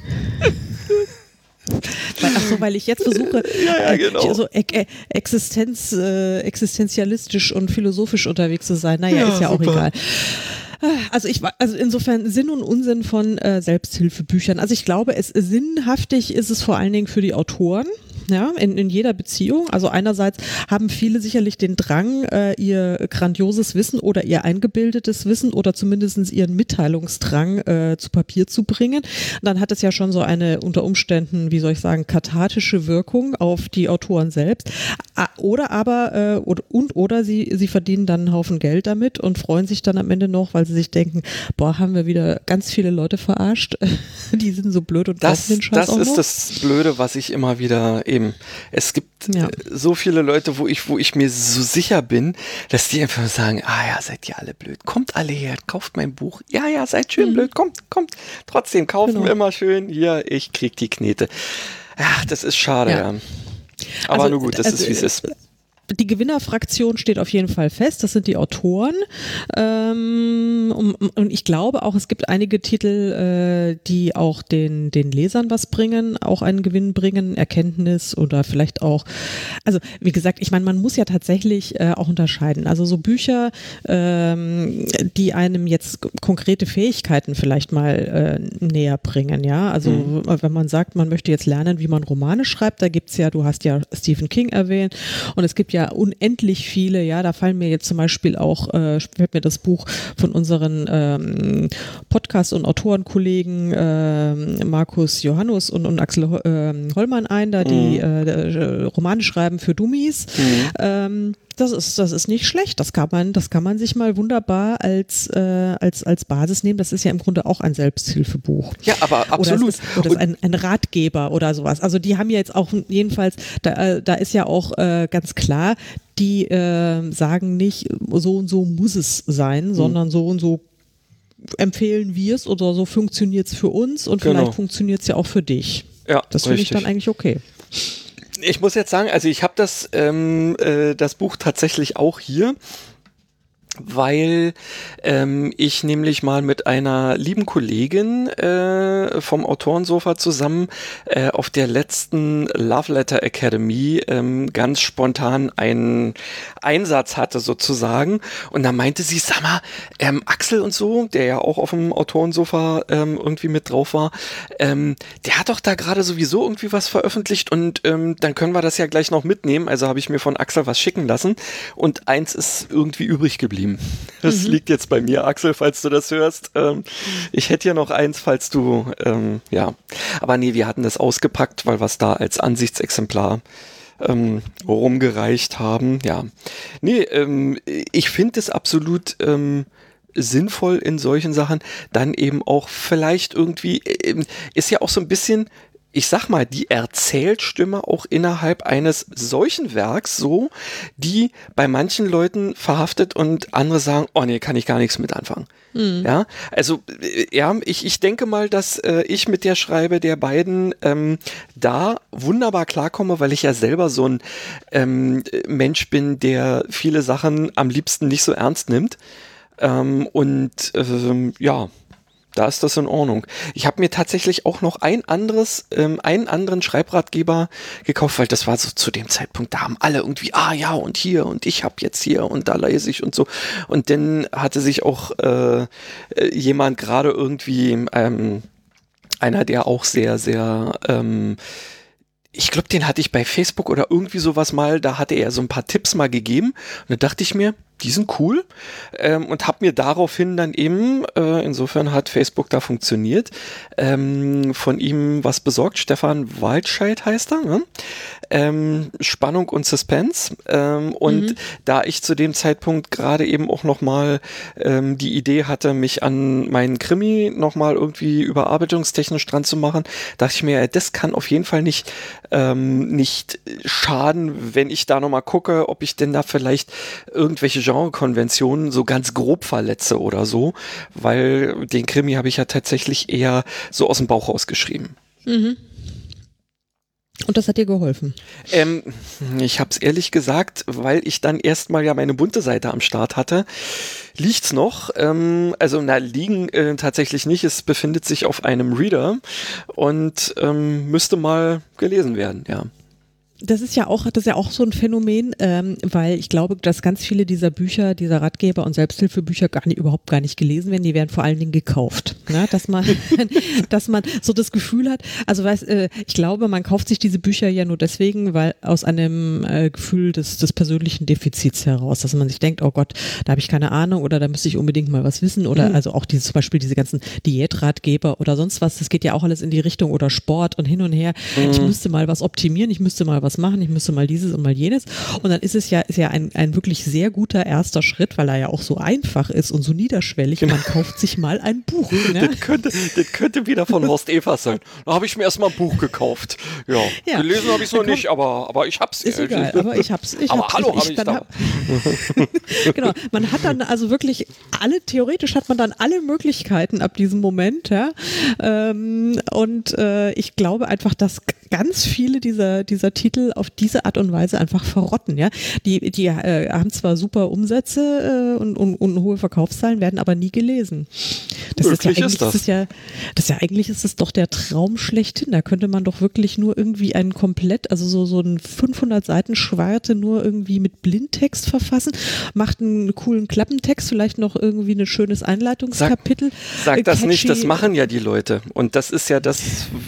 [SPEAKER 3] Weil, ach so, weil ich jetzt versuche,
[SPEAKER 2] ja, ja, genau.
[SPEAKER 3] äh, so e- Existenz, äh, existenzialistisch und philosophisch unterwegs zu sein. Naja, ja, ist ja super. Auch egal. Also ich also insofern Sinn und Unsinn von äh, Selbsthilfebüchern. Also ich glaube, es sinnhaftig ist es vor allen Dingen für die Autoren. Ja, in, in jeder Beziehung. Also einerseits haben viele sicherlich den Drang, äh, ihr grandioses Wissen oder ihr eingebildetes Wissen oder zumindest ihren Mitteilungsdrang äh, zu Papier zu bringen. Und dann hat es ja schon so eine unter Umständen, wie soll ich sagen, kathartische Wirkung auf die Autoren selbst. Oder aber, äh, oder, und oder sie, sie verdienen dann einen Haufen Geld damit und freuen sich dann am Ende noch, weil sie sich denken, boah, haben wir wieder ganz viele Leute verarscht. Die sind so blöd und
[SPEAKER 2] das,
[SPEAKER 3] kaufen den Scheiß
[SPEAKER 2] das
[SPEAKER 3] auch
[SPEAKER 2] ist
[SPEAKER 3] noch.
[SPEAKER 2] Das Blöde, was ich immer wieder eben, es gibt ja. so viele Leute, wo ich, wo ich mir so sicher bin, dass die einfach sagen, ah ja, seid ihr alle blöd, kommt alle her, kauft mein Buch, ja, ja, seid schön mhm. blöd, kommt, kommt, trotzdem, kaufen genau. immer schön, hier, ich krieg die Knete. Ach, das ist schade, ja. ja. Aber also, nur gut, das also, ist, wie es ist.
[SPEAKER 3] die Gewinnerfraktion steht auf jeden Fall fest, das sind die Autoren ähm, und, und ich glaube auch, es gibt einige Titel, äh, die auch den, den Lesern was bringen, auch einen Gewinn bringen, Erkenntnis oder vielleicht auch, also wie gesagt, ich meine, man muss ja tatsächlich äh, auch unterscheiden, also so Bücher, ähm, die einem jetzt konkrete Fähigkeiten vielleicht mal äh, näher bringen, ja, also mhm. wenn man sagt, man möchte jetzt lernen, wie man Romane schreibt, da gibt's ja, du hast ja Stephen King erwähnt und es gibt ja unendlich viele, ja, da fallen mir jetzt zum Beispiel auch, äh, fällt mir das Buch von unseren ähm, Podcast- und Autorenkollegen äh, Markus Johannus und, und Axel äh, Hollmann ein, da die mhm. äh, Romane schreiben für Dummies. Mhm. Ähm, Das ist, das ist nicht schlecht. Das kann man, das kann man sich mal wunderbar als, äh, als, als Basis nehmen. Das ist ja im Grunde auch ein Selbsthilfebuch.
[SPEAKER 2] Ja, aber absolut.
[SPEAKER 3] Oder es ist, oder es ist ein, ein Ratgeber oder sowas. Also die haben ja jetzt auch jedenfalls, da, da ist ja auch äh, ganz klar, die äh, sagen nicht, so und so muss es sein, mhm. sondern so und so empfehlen wir es oder so funktioniert es für uns und
[SPEAKER 2] genau.
[SPEAKER 3] vielleicht funktioniert es ja auch für dich.
[SPEAKER 2] Ja,
[SPEAKER 3] das finde ich dann eigentlich okay.
[SPEAKER 2] Ich muss jetzt sagen, also ich habe das, ähm, äh, das Buch tatsächlich auch hier, weil ähm, ich nämlich mal mit einer lieben Kollegin äh, vom Autorensofa zusammen äh, auf der letzten Love Letter Academy ähm, ganz spontan einen Einsatz hatte sozusagen und da meinte sie, sag mal, ähm, Axel und so, der ja auch auf dem Autorensofa ähm, irgendwie mit drauf war, ähm, der hat doch da gerade sowieso irgendwie was veröffentlicht und ähm, dann können wir das ja gleich noch mitnehmen, also habe ich mir von Axel was schicken lassen und eins ist irgendwie übrig geblieben. Das mhm. liegt jetzt bei mir, Axel, falls du das hörst. Ähm, ich hätte ja noch eins, falls du, ähm, ja. Aber nee, wir hatten das ausgepackt, weil wir es da als Ansichtsexemplar ähm, rumgereicht haben. Ja. Nee, ähm, ich finde es absolut ähm, sinnvoll in solchen Sachen. Dann eben auch vielleicht irgendwie, äh, ist ja auch so ein bisschen, ich sag mal, die Erzählstimme auch innerhalb eines solchen Werks so, die bei manchen Leuten verhaftet und andere sagen, oh nee, kann ich gar nichts mit anfangen. Mhm. Ja, also ja, ich, ich denke mal, dass äh, ich mit der Schreibe der beiden ähm, da wunderbar klarkomme, weil ich ja selber so ein ähm, Mensch bin, der viele Sachen am liebsten nicht so ernst nimmt. Ähm, und ähm, ja, da ist das in Ordnung. Ich habe mir tatsächlich auch noch ein anderes, ähm, einen anderen Schreibratgeber gekauft, weil das war so zu dem Zeitpunkt, da haben alle irgendwie, ah ja, und hier und ich habe jetzt hier und da lese ich und so. Und dann hatte sich auch äh, jemand gerade irgendwie, ähm, einer, der auch sehr, sehr, ähm, ich glaube, den hatte ich bei Facebook oder irgendwie sowas mal, da hatte er so ein paar Tipps mal gegeben und da dachte ich mir, die sind cool ähm, und habe mir daraufhin dann eben, äh, insofern hat Facebook da funktioniert, ähm, von ihm was besorgt. Stefan Waldscheid heißt er, ne? ähm, Spannung und Suspense ähm, und mhm. da ich zu dem Zeitpunkt gerade eben auch nochmal ähm, die Idee hatte, mich an meinen Krimi nochmal irgendwie überarbeitungstechnisch dran zu machen, dachte ich mir, das kann auf jeden Fall nicht, ähm, nicht schaden, wenn ich da nochmal gucke, ob ich denn da vielleicht irgendwelche Genrekonventionen so ganz grob verletze oder so, weil den Krimi habe ich ja tatsächlich eher so aus dem Bauch rausgeschrieben.
[SPEAKER 3] Mhm. Und das hat dir geholfen?
[SPEAKER 2] Ähm, ich habe es ehrlich gesagt, weil ich dann erstmal ja meine bunte Seite am Start hatte, liegt's noch. Ähm, also na, liegen äh, tatsächlich nicht. Es befindet sich auf einem Reader und ähm, müsste mal gelesen werden, ja.
[SPEAKER 3] Das ist ja auch, das ist ja auch so ein Phänomen, ähm, weil ich glaube, dass ganz viele dieser Bücher, dieser Ratgeber und Selbsthilfebücher gar nicht, überhaupt gar nicht gelesen werden. Die werden vor allen Dingen gekauft, ne? Dass man, dass man so das Gefühl hat. Also weiß, äh, ich glaube, man kauft sich diese Bücher ja nur deswegen, weil aus einem äh, Gefühl des, des persönlichen Defizits heraus, dass man sich denkt, oh Gott, da habe ich keine Ahnung oder da müsste ich unbedingt mal was wissen oder mhm. also auch diese zum Beispiel diese ganzen Diätratgeber oder sonst was. Das geht ja auch alles in die Richtung oder Sport und hin und her. Mhm. Ich müsste mal was optimieren, ich müsste mal was machen, ich müsste mal dieses und mal jenes und dann ist es ja, ist ja ein, ein wirklich sehr guter erster Schritt, weil er ja auch so einfach ist und so niederschwellig, genau. Man kauft sich mal ein Buch. Ne?
[SPEAKER 2] Das, könnte, das könnte wieder von Horst Evers sein. Da habe ich mir erstmal ein Buch gekauft. Ja, ja. Gelesen habe ich es noch nicht, aber, aber ich hab's.
[SPEAKER 3] Ist egal, aber ich hab's. Ich
[SPEAKER 2] aber
[SPEAKER 3] hab's,
[SPEAKER 2] hallo,
[SPEAKER 3] ich,
[SPEAKER 2] habe ich
[SPEAKER 3] ich
[SPEAKER 2] da.
[SPEAKER 3] Hab, genau, man hat dann also wirklich alle, theoretisch hat man dann alle Möglichkeiten ab diesem Moment, ja, ähm, und äh, ich glaube einfach, dass ganz viele dieser, dieser Titel auf diese Art und Weise einfach verrotten, ja. Die, die äh, haben zwar super Umsätze äh, und, und, und hohe Verkaufszahlen, werden aber nie gelesen. Das ist ja, eigentlich
[SPEAKER 2] ist das.
[SPEAKER 3] Ist ja, das ist ja eigentlich ist es doch der Traum schlechthin. Da könnte man doch wirklich nur irgendwie einen komplett, also so, so einen fünfhundert Seiten Schwarte nur irgendwie mit Blindtext verfassen, macht einen coolen Klappentext, vielleicht noch irgendwie ein schönes Einleitungskapitel.
[SPEAKER 2] Sag, sag das
[SPEAKER 3] Catchy.
[SPEAKER 2] nicht, das machen ja die Leute. Und das ist ja das,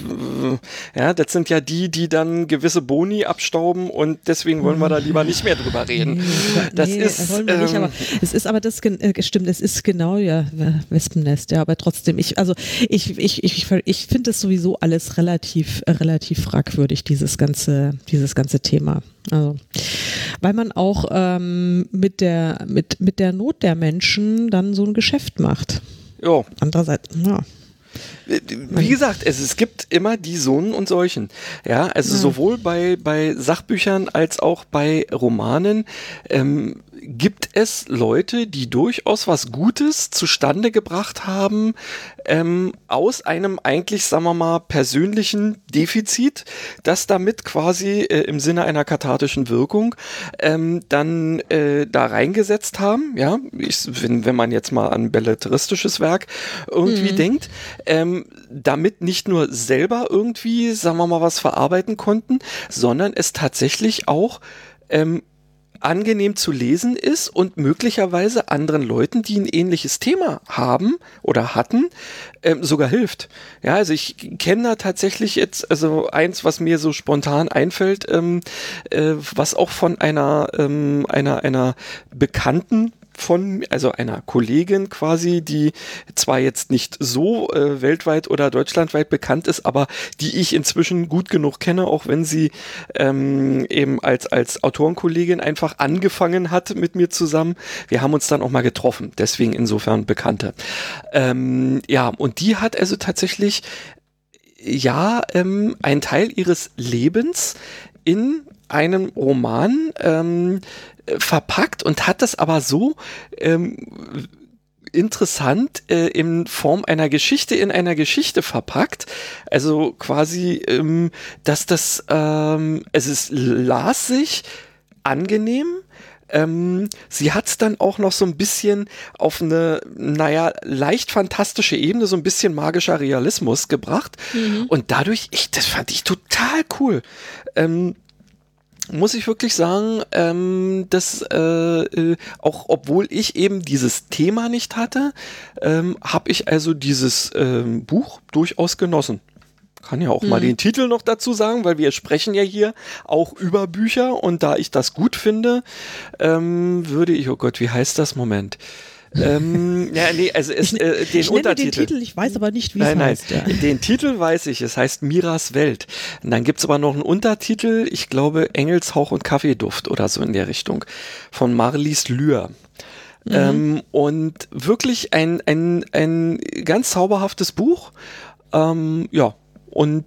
[SPEAKER 2] ja, das sind ja die, die dann gewisse Boni abstauben und deswegen wollen wir da lieber nicht mehr drüber reden.
[SPEAKER 3] Nee,
[SPEAKER 2] das
[SPEAKER 3] nee,
[SPEAKER 2] ist,
[SPEAKER 3] wollen wir nicht,
[SPEAKER 2] ähm,
[SPEAKER 3] aber es ist aber das, äh, stimmt, es ist genau, ja, Wespennest, ja, aber trotzdem, ich, also ich, ich, ich, ich finde das sowieso alles relativ, äh, relativ fragwürdig, dieses ganze, dieses ganze Thema. Also, weil man auch ähm, mit der, mit, mit der Not der Menschen dann so ein Geschäft macht.
[SPEAKER 2] jo.
[SPEAKER 3] Andererseits, ja.
[SPEAKER 2] Wie gesagt, es, es gibt immer die Sohn und solchen. Ja, also
[SPEAKER 3] Ja.
[SPEAKER 2] sowohl bei, bei Sachbüchern als auch bei Romanen ähm, gibt es Leute, die durchaus was Gutes zustande gebracht haben, ähm, aus einem eigentlich, sagen wir mal, persönlichen Defizit, das damit quasi äh, im Sinne einer kathartischen Wirkung ähm, dann äh, da reingesetzt haben. Ja, ich, wenn, wenn man jetzt mal an belletristisches Werk irgendwie
[SPEAKER 3] Mhm.
[SPEAKER 2] denkt, ähm, damit nicht nur selber irgendwie, sagen wir mal, was verarbeiten konnten, sondern es tatsächlich auch ähm, angenehm zu lesen ist und möglicherweise anderen Leuten, die ein ähnliches Thema haben oder hatten, ähm, sogar hilft. Ja, also ich kenne da tatsächlich jetzt, also eins, was mir so spontan einfällt, ähm, äh, was auch von einer, ähm, einer, einer Bekannten von, also einer Kollegin quasi, die zwar jetzt nicht so äh, weltweit oder deutschlandweit bekannt ist, aber die ich inzwischen gut genug kenne, auch wenn sie ähm, eben als, als Autorenkollegin einfach angefangen hat mit mir zusammen. Wir haben uns dann auch mal getroffen, deswegen insofern Bekannte. Ähm, ja, und die hat also tatsächlich ja ähm, einen Teil ihres Lebens in einem Roman ähm, verpackt und hat das aber so ähm, interessant äh, in Form einer Geschichte in einer Geschichte verpackt. Also quasi, ähm, dass das, ähm, es ist, las sich angenehm. Ähm, sie hat es dann auch noch so ein bisschen auf eine, naja, leicht fantastische Ebene, so ein bisschen magischer Realismus gebracht.
[SPEAKER 3] Mhm.
[SPEAKER 2] Und dadurch, ich, das fand ich total cool. Ähm, muss ich wirklich sagen, ähm, dass äh, äh, auch obwohl ich eben dieses Thema nicht hatte, ähm, habe ich also dieses ähm, Buch durchaus genossen. Kann ja auch
[SPEAKER 3] Mhm.
[SPEAKER 2] mal den Titel noch dazu sagen, weil wir sprechen ja hier auch über Bücher und da ich das gut finde, ähm, würde ich, oh Gott, wie heißt das? Moment. ähm, ja, nee, also es,
[SPEAKER 3] Ich,
[SPEAKER 2] äh, den
[SPEAKER 3] ich nenne
[SPEAKER 2] Untertitel.
[SPEAKER 3] den Titel, ich weiß aber nicht, wie
[SPEAKER 2] Nein,
[SPEAKER 3] es
[SPEAKER 2] nein,
[SPEAKER 3] heißt. Ja.
[SPEAKER 2] den Titel weiß ich, es heißt Miras Welt. Und dann gibt's aber noch einen Untertitel, ich glaube Engelshauch und Kaffeeduft oder so in der Richtung, von Marlies Lühr.
[SPEAKER 3] Mhm.
[SPEAKER 2] Ähm, und wirklich ein, ein, ein ganz zauberhaftes Buch. Ähm, ja, und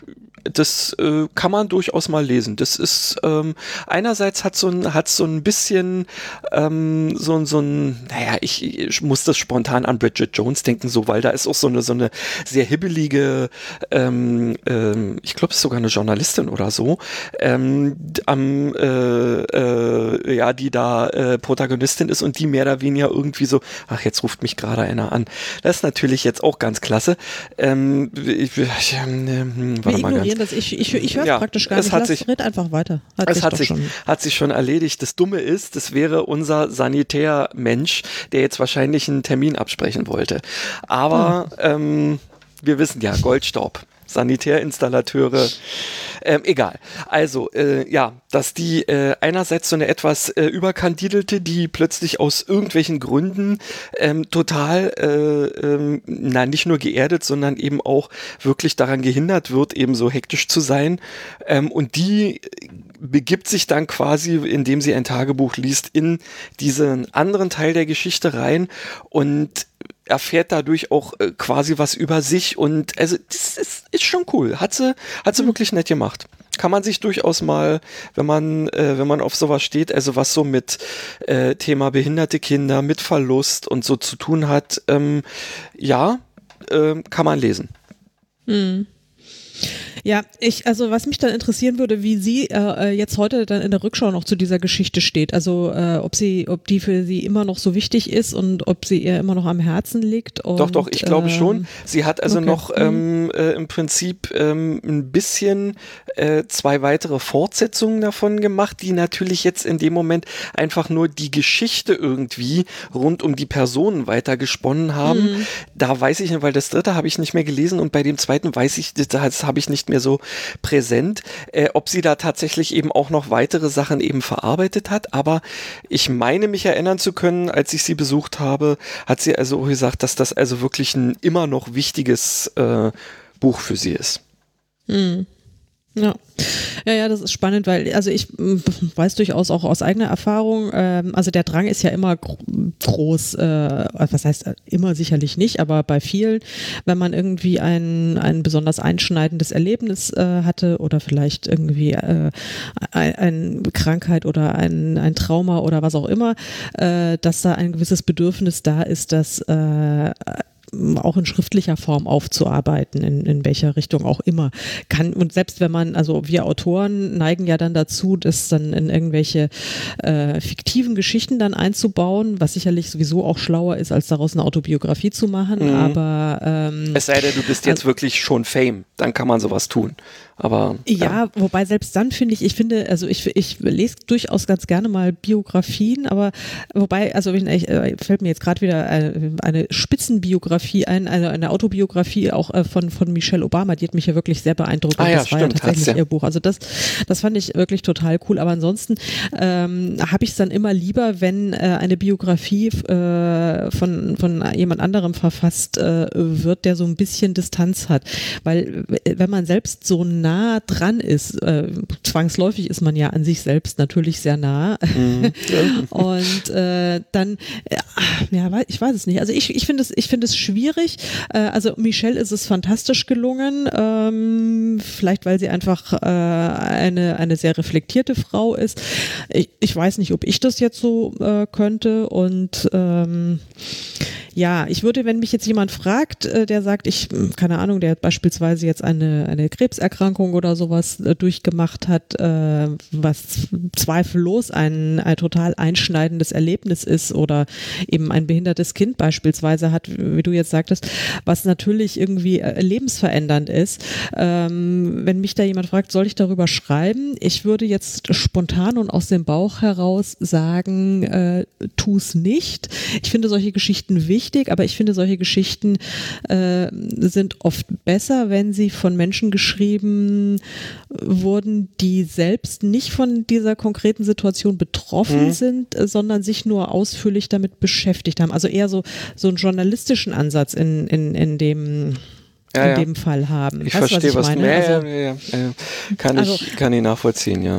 [SPEAKER 2] das äh, kann man durchaus mal lesen. Das ist ähm, einerseits hat so ein hat so ein bisschen ähm, so ein so ein naja ich, ich muss das spontan an Bridget Jones denken, so weil da ist auch so eine so eine sehr hibbelige ähm, ähm, ich glaube es ist sogar eine Journalistin oder so ähm, am äh, äh, ja die da äh, Protagonistin ist und die mehr oder weniger irgendwie so ach jetzt ruft mich gerade einer an. Das ist natürlich jetzt auch ganz klasse. Ähm, ich, ich, ähm, warte
[SPEAKER 3] Wir
[SPEAKER 2] mal
[SPEAKER 3] ignorieren
[SPEAKER 2] ganz
[SPEAKER 3] das. Ich, ich, ich höre
[SPEAKER 2] Ja,
[SPEAKER 3] praktisch gar
[SPEAKER 2] es
[SPEAKER 3] nicht.
[SPEAKER 2] hat
[SPEAKER 3] Lass,
[SPEAKER 2] sich-
[SPEAKER 3] red einfach weiter. Hat
[SPEAKER 2] Es
[SPEAKER 3] sich
[SPEAKER 2] hat
[SPEAKER 3] doch
[SPEAKER 2] sich,
[SPEAKER 3] schon.
[SPEAKER 2] hat sich schon erledigt. Das Dumme ist, das wäre unser Sanitärmensch, der jetzt wahrscheinlich einen Termin absprechen wollte. Aber ähm, wir wissen ja, Goldstaub. Sanitärinstallateure, ähm, egal. Also, äh, ja, dass die äh, einerseits so eine etwas äh, überkandidelte, die plötzlich aus irgendwelchen Gründen ähm, total, äh, ähm, na, nicht nur geerdet, sondern eben auch wirklich daran gehindert wird, eben so hektisch zu sein. Ähm, und die begibt sich dann quasi, indem sie ein Tagebuch liest, in diesen anderen Teil der Geschichte rein und erfährt dadurch auch äh, quasi was über sich und also das ist, ist schon cool. Hat sie, hat sie
[SPEAKER 3] Mhm.
[SPEAKER 2] wirklich nett gemacht. Kann man sich durchaus mal, wenn man, äh, wenn man auf sowas steht, also was so mit äh, Thema behinderte Kinder, mit Verlust und so zu tun hat, ähm, ja, ähm, kann man lesen.
[SPEAKER 3] Hm. Ja, ich, also was mich dann interessieren würde, wie sie äh, jetzt heute dann in der Rückschau noch zu dieser Geschichte steht. Also äh, ob sie, ob die für sie immer noch so wichtig ist und ob sie ihr immer noch am Herzen liegt. Und,
[SPEAKER 2] doch, doch, ich glaube
[SPEAKER 3] ähm,
[SPEAKER 2] schon. Sie hat also
[SPEAKER 3] okay.
[SPEAKER 2] noch ähm, äh, im Prinzip ähm, ein bisschen äh, zwei weitere Fortsetzungen davon gemacht, die natürlich jetzt in dem Moment einfach nur die Geschichte irgendwie rund um die Personen weitergesponnen haben. Mhm. Da weiß ich nicht, weil das dritte habe ich nicht mehr gelesen und bei dem zweiten weiß ich, das habe ich nicht mehr so präsent, äh, ob sie da tatsächlich eben auch noch weitere Sachen eben verarbeitet hat, aber ich meine mich erinnern zu können, als ich sie besucht habe, hat sie also gesagt, dass das also wirklich ein immer noch wichtiges äh, Buch für sie ist.
[SPEAKER 3] Mhm. Ja. Ja, ja, das ist spannend, weil, also ich m, weiß durchaus auch aus eigener Erfahrung, ähm, also der Drang ist ja immer gro- groß, äh, was heißt immer sicherlich nicht, aber bei vielen, wenn man irgendwie ein, ein besonders einschneidendes Erlebnis äh, hatte oder vielleicht irgendwie äh, ein, eine Krankheit oder ein, ein Trauma oder was auch immer, äh, dass da ein gewisses Bedürfnis da ist, dass äh, auch in schriftlicher Form aufzuarbeiten, in, in welcher Richtung auch immer kann. Und selbst wenn man, also wir Autoren neigen ja dann dazu, das dann in irgendwelche äh, fiktiven Geschichten dann einzubauen, was sicherlich sowieso auch schlauer ist, als daraus eine Autobiografie zu machen, mhm. aber ähm,
[SPEAKER 2] es sei denn, du bist jetzt also, wirklich schon Fame, dann kann man sowas tun. Aber
[SPEAKER 3] ja, ja, wobei selbst dann finde ich, ich finde, also ich, ich lese durchaus ganz gerne mal Biografien, aber wobei, also ich, äh, fällt mir jetzt gerade wieder eine, eine Spitzenbiografie ein, eine, eine Autobiografie auch äh, von, von Michelle Obama, die hat mich ja wirklich sehr beeindruckt.
[SPEAKER 2] Ah, ja,
[SPEAKER 3] das war
[SPEAKER 2] stimmt,
[SPEAKER 3] ja tatsächlich
[SPEAKER 2] ja.
[SPEAKER 3] ihr Buch. Also das, das fand ich wirklich total cool. Aber ansonsten ähm, habe ich es dann immer lieber, wenn äh, eine Biografie äh, von, von jemand anderem verfasst äh, wird, der so ein bisschen Distanz hat. Weil wenn man selbst so nah dran ist, äh, zwangsläufig ist man ja an sich selbst natürlich sehr nah. Mhm. Und äh, dann, ja, ich weiß es nicht. Also ich, ich finde es, ich finde es schwierig. Äh, also Michelle ist es fantastisch gelungen. Ähm, vielleicht, weil sie einfach äh, eine, eine sehr reflektierte Frau ist. Ich, ich weiß nicht, ob ich das jetzt so äh, könnte. Und ähm, ja, ich würde, wenn mich jetzt jemand fragt, äh, der sagt, ich, keine Ahnung, der beispielsweise jetzt eine, eine Krebserkrankung oder sowas äh, durchgemacht hat, äh, was zweifellos ein, ein total einschneidendes Erlebnis ist oder eben ein behindertes Kind beispielsweise hat, wie du jetzt sagtest, was natürlich irgendwie äh, lebensverändernd ist. Ähm, wenn mich da jemand fragt, soll ich darüber schreiben? Ich würde jetzt spontan und aus dem Bauch heraus sagen, äh, tu es nicht. Ich finde solche Geschichten wichtig. Aber ich finde, solche Geschichten äh, sind oft besser, wenn sie von Menschen geschrieben wurden, die selbst nicht von dieser konkreten Situation betroffen mhm. sind, äh, sondern sich nur ausführlich damit beschäftigt haben. Also eher so, so einen journalistischen Ansatz in, in, in dem
[SPEAKER 2] ja,
[SPEAKER 3] in
[SPEAKER 2] ja.
[SPEAKER 3] dem Fall haben.
[SPEAKER 2] Ich
[SPEAKER 3] weißt,
[SPEAKER 2] verstehe, was, was du meinst. Also,
[SPEAKER 3] ja,
[SPEAKER 2] ja, ja. Kann,
[SPEAKER 3] also,
[SPEAKER 2] ich, kann ich nachvollziehen, ja.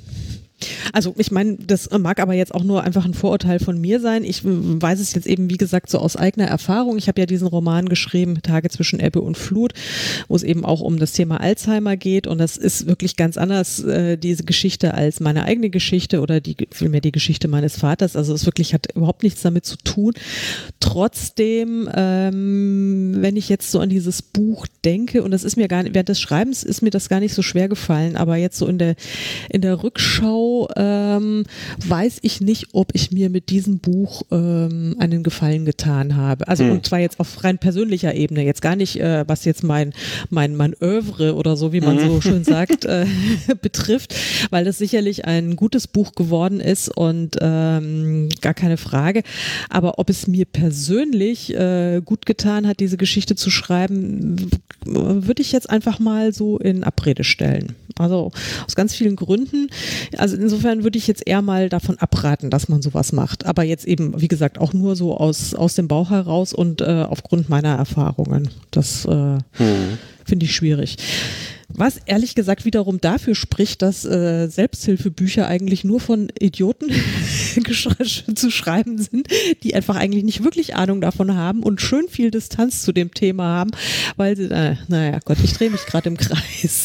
[SPEAKER 3] Also ich meine, das mag aber jetzt auch nur einfach ein Vorurteil von mir sein. Ich weiß es jetzt eben, wie gesagt, so aus eigener Erfahrung. Ich habe ja diesen Roman geschrieben, Tage zwischen Ebbe und Flut, wo es eben auch um das Thema Alzheimer geht. Und das ist wirklich ganz anders, äh, diese Geschichte, als meine eigene Geschichte oder die vielmehr die Geschichte meines Vaters. Also es wirklich hat überhaupt nichts damit zu tun. Trotzdem, ähm, wenn ich jetzt so an dieses Buch denke, und das ist mir gar nicht, während des Schreibens ist mir das gar nicht so schwer gefallen, aber jetzt so in der, in der Rückschau Ähm, weiß ich nicht, ob ich mir mit diesem Buch ähm, einen Gefallen getan habe. Also hm. und zwar jetzt auf rein persönlicher Ebene, jetzt gar nicht, äh, was jetzt mein mein mein Övre oder so, wie man mhm. so schön sagt, äh, betrifft, weil das sicherlich ein gutes Buch geworden ist und ähm, gar keine Frage. Aber ob es mir persönlich äh, gut getan hat, diese Geschichte zu schreiben, würde ich jetzt einfach mal so in Abrede stellen. Also aus ganz vielen Gründen. Also insofern würde ich jetzt eher mal davon abraten, dass man sowas macht. Aber jetzt eben, wie gesagt, auch nur so aus, aus dem Bauch heraus und äh, aufgrund meiner Erfahrungen. Das äh, hm. finde ich schwierig. Was ehrlich gesagt wiederum dafür spricht, dass äh, Selbsthilfebücher eigentlich nur von Idioten zu schreiben sind, die einfach eigentlich nicht wirklich Ahnung davon haben und schön viel Distanz zu dem Thema haben, weil sie, äh, naja Gott, ich drehe mich gerade im Kreis.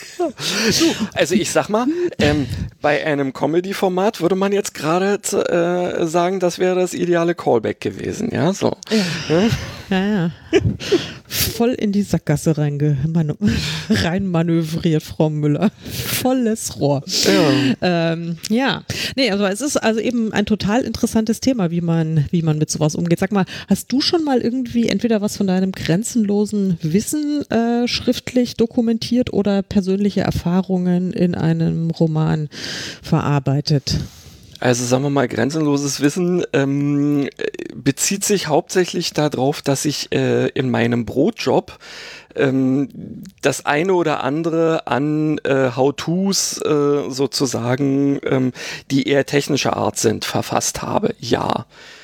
[SPEAKER 2] Also ich sag mal, ähm, bei einem Comedy-Format würde man jetzt gerade äh, sagen, das wäre das ideale Callback gewesen, ja, so.
[SPEAKER 3] Ja. Ja, ja. Voll in die Sackgasse reingemanu- reinmanövriert, Frau Müller. Volles Rohr. Ja. Ähm, ja, nee, also es ist also eben ein total interessantes Thema, wie man, wie man mit sowas umgeht. Sag mal, hast du schon mal irgendwie entweder was von deinem grenzenlosen Wissen äh, schriftlich dokumentiert oder persönliche Erfahrungen in einem Roman verarbeitet?
[SPEAKER 2] Also sagen wir mal, grenzenloses Wissen ähm, bezieht sich hauptsächlich darauf, dass ich äh, in meinem Brotjob ähm, das eine oder andere an äh, How-Tos äh, sozusagen, ähm, die eher technischer Art sind, verfasst habe. Ja.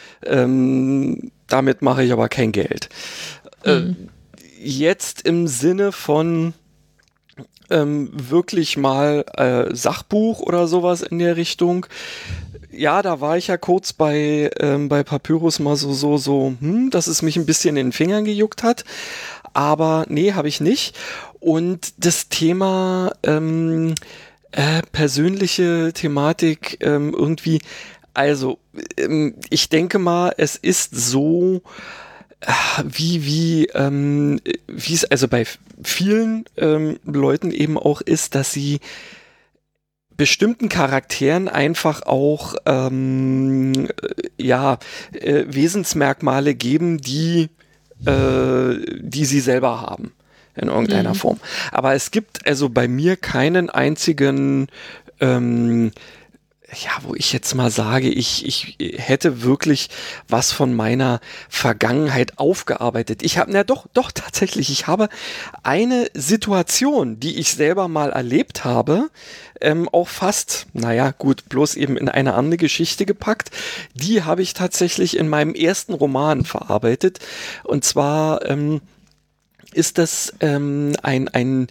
[SPEAKER 2] Ähm, damit mache ich aber kein Geld. Mhm. Äh, jetzt im Sinne von ähm, wirklich mal äh, Sachbuch oder sowas in der Richtung. Ja, da war ich ja kurz bei, ähm, bei Papyrus mal so, so, so, hm, dass es mich ein bisschen in den Fingern gejuckt hat. Aber nee, habe ich nicht. Und das Thema ähm, äh, persönliche Thematik ähm, irgendwie, also ähm, ich denke mal, es ist so, äh, wie, wie, ähm, wie es also bei vielen ähm, Leuten eben auch ist, dass sie bestimmten Charakteren einfach auch ähm, ja äh, Wesensmerkmale geben, die äh, die sie selber haben in irgendeiner mhm. Form. Aber es gibt also bei mir keinen einzigen ähm, ja, wo ich jetzt mal sage, ich, ich hätte wirklich was von meiner Vergangenheit aufgearbeitet. Ich habe, na doch, doch, tatsächlich, ich habe eine Situation, die ich selber mal erlebt habe, ähm, auch fast, naja, gut, bloß eben in eine andere Geschichte gepackt. Die habe ich tatsächlich in meinem ersten Roman verarbeitet. Und zwar, ähm, ist das ähm, ein, ein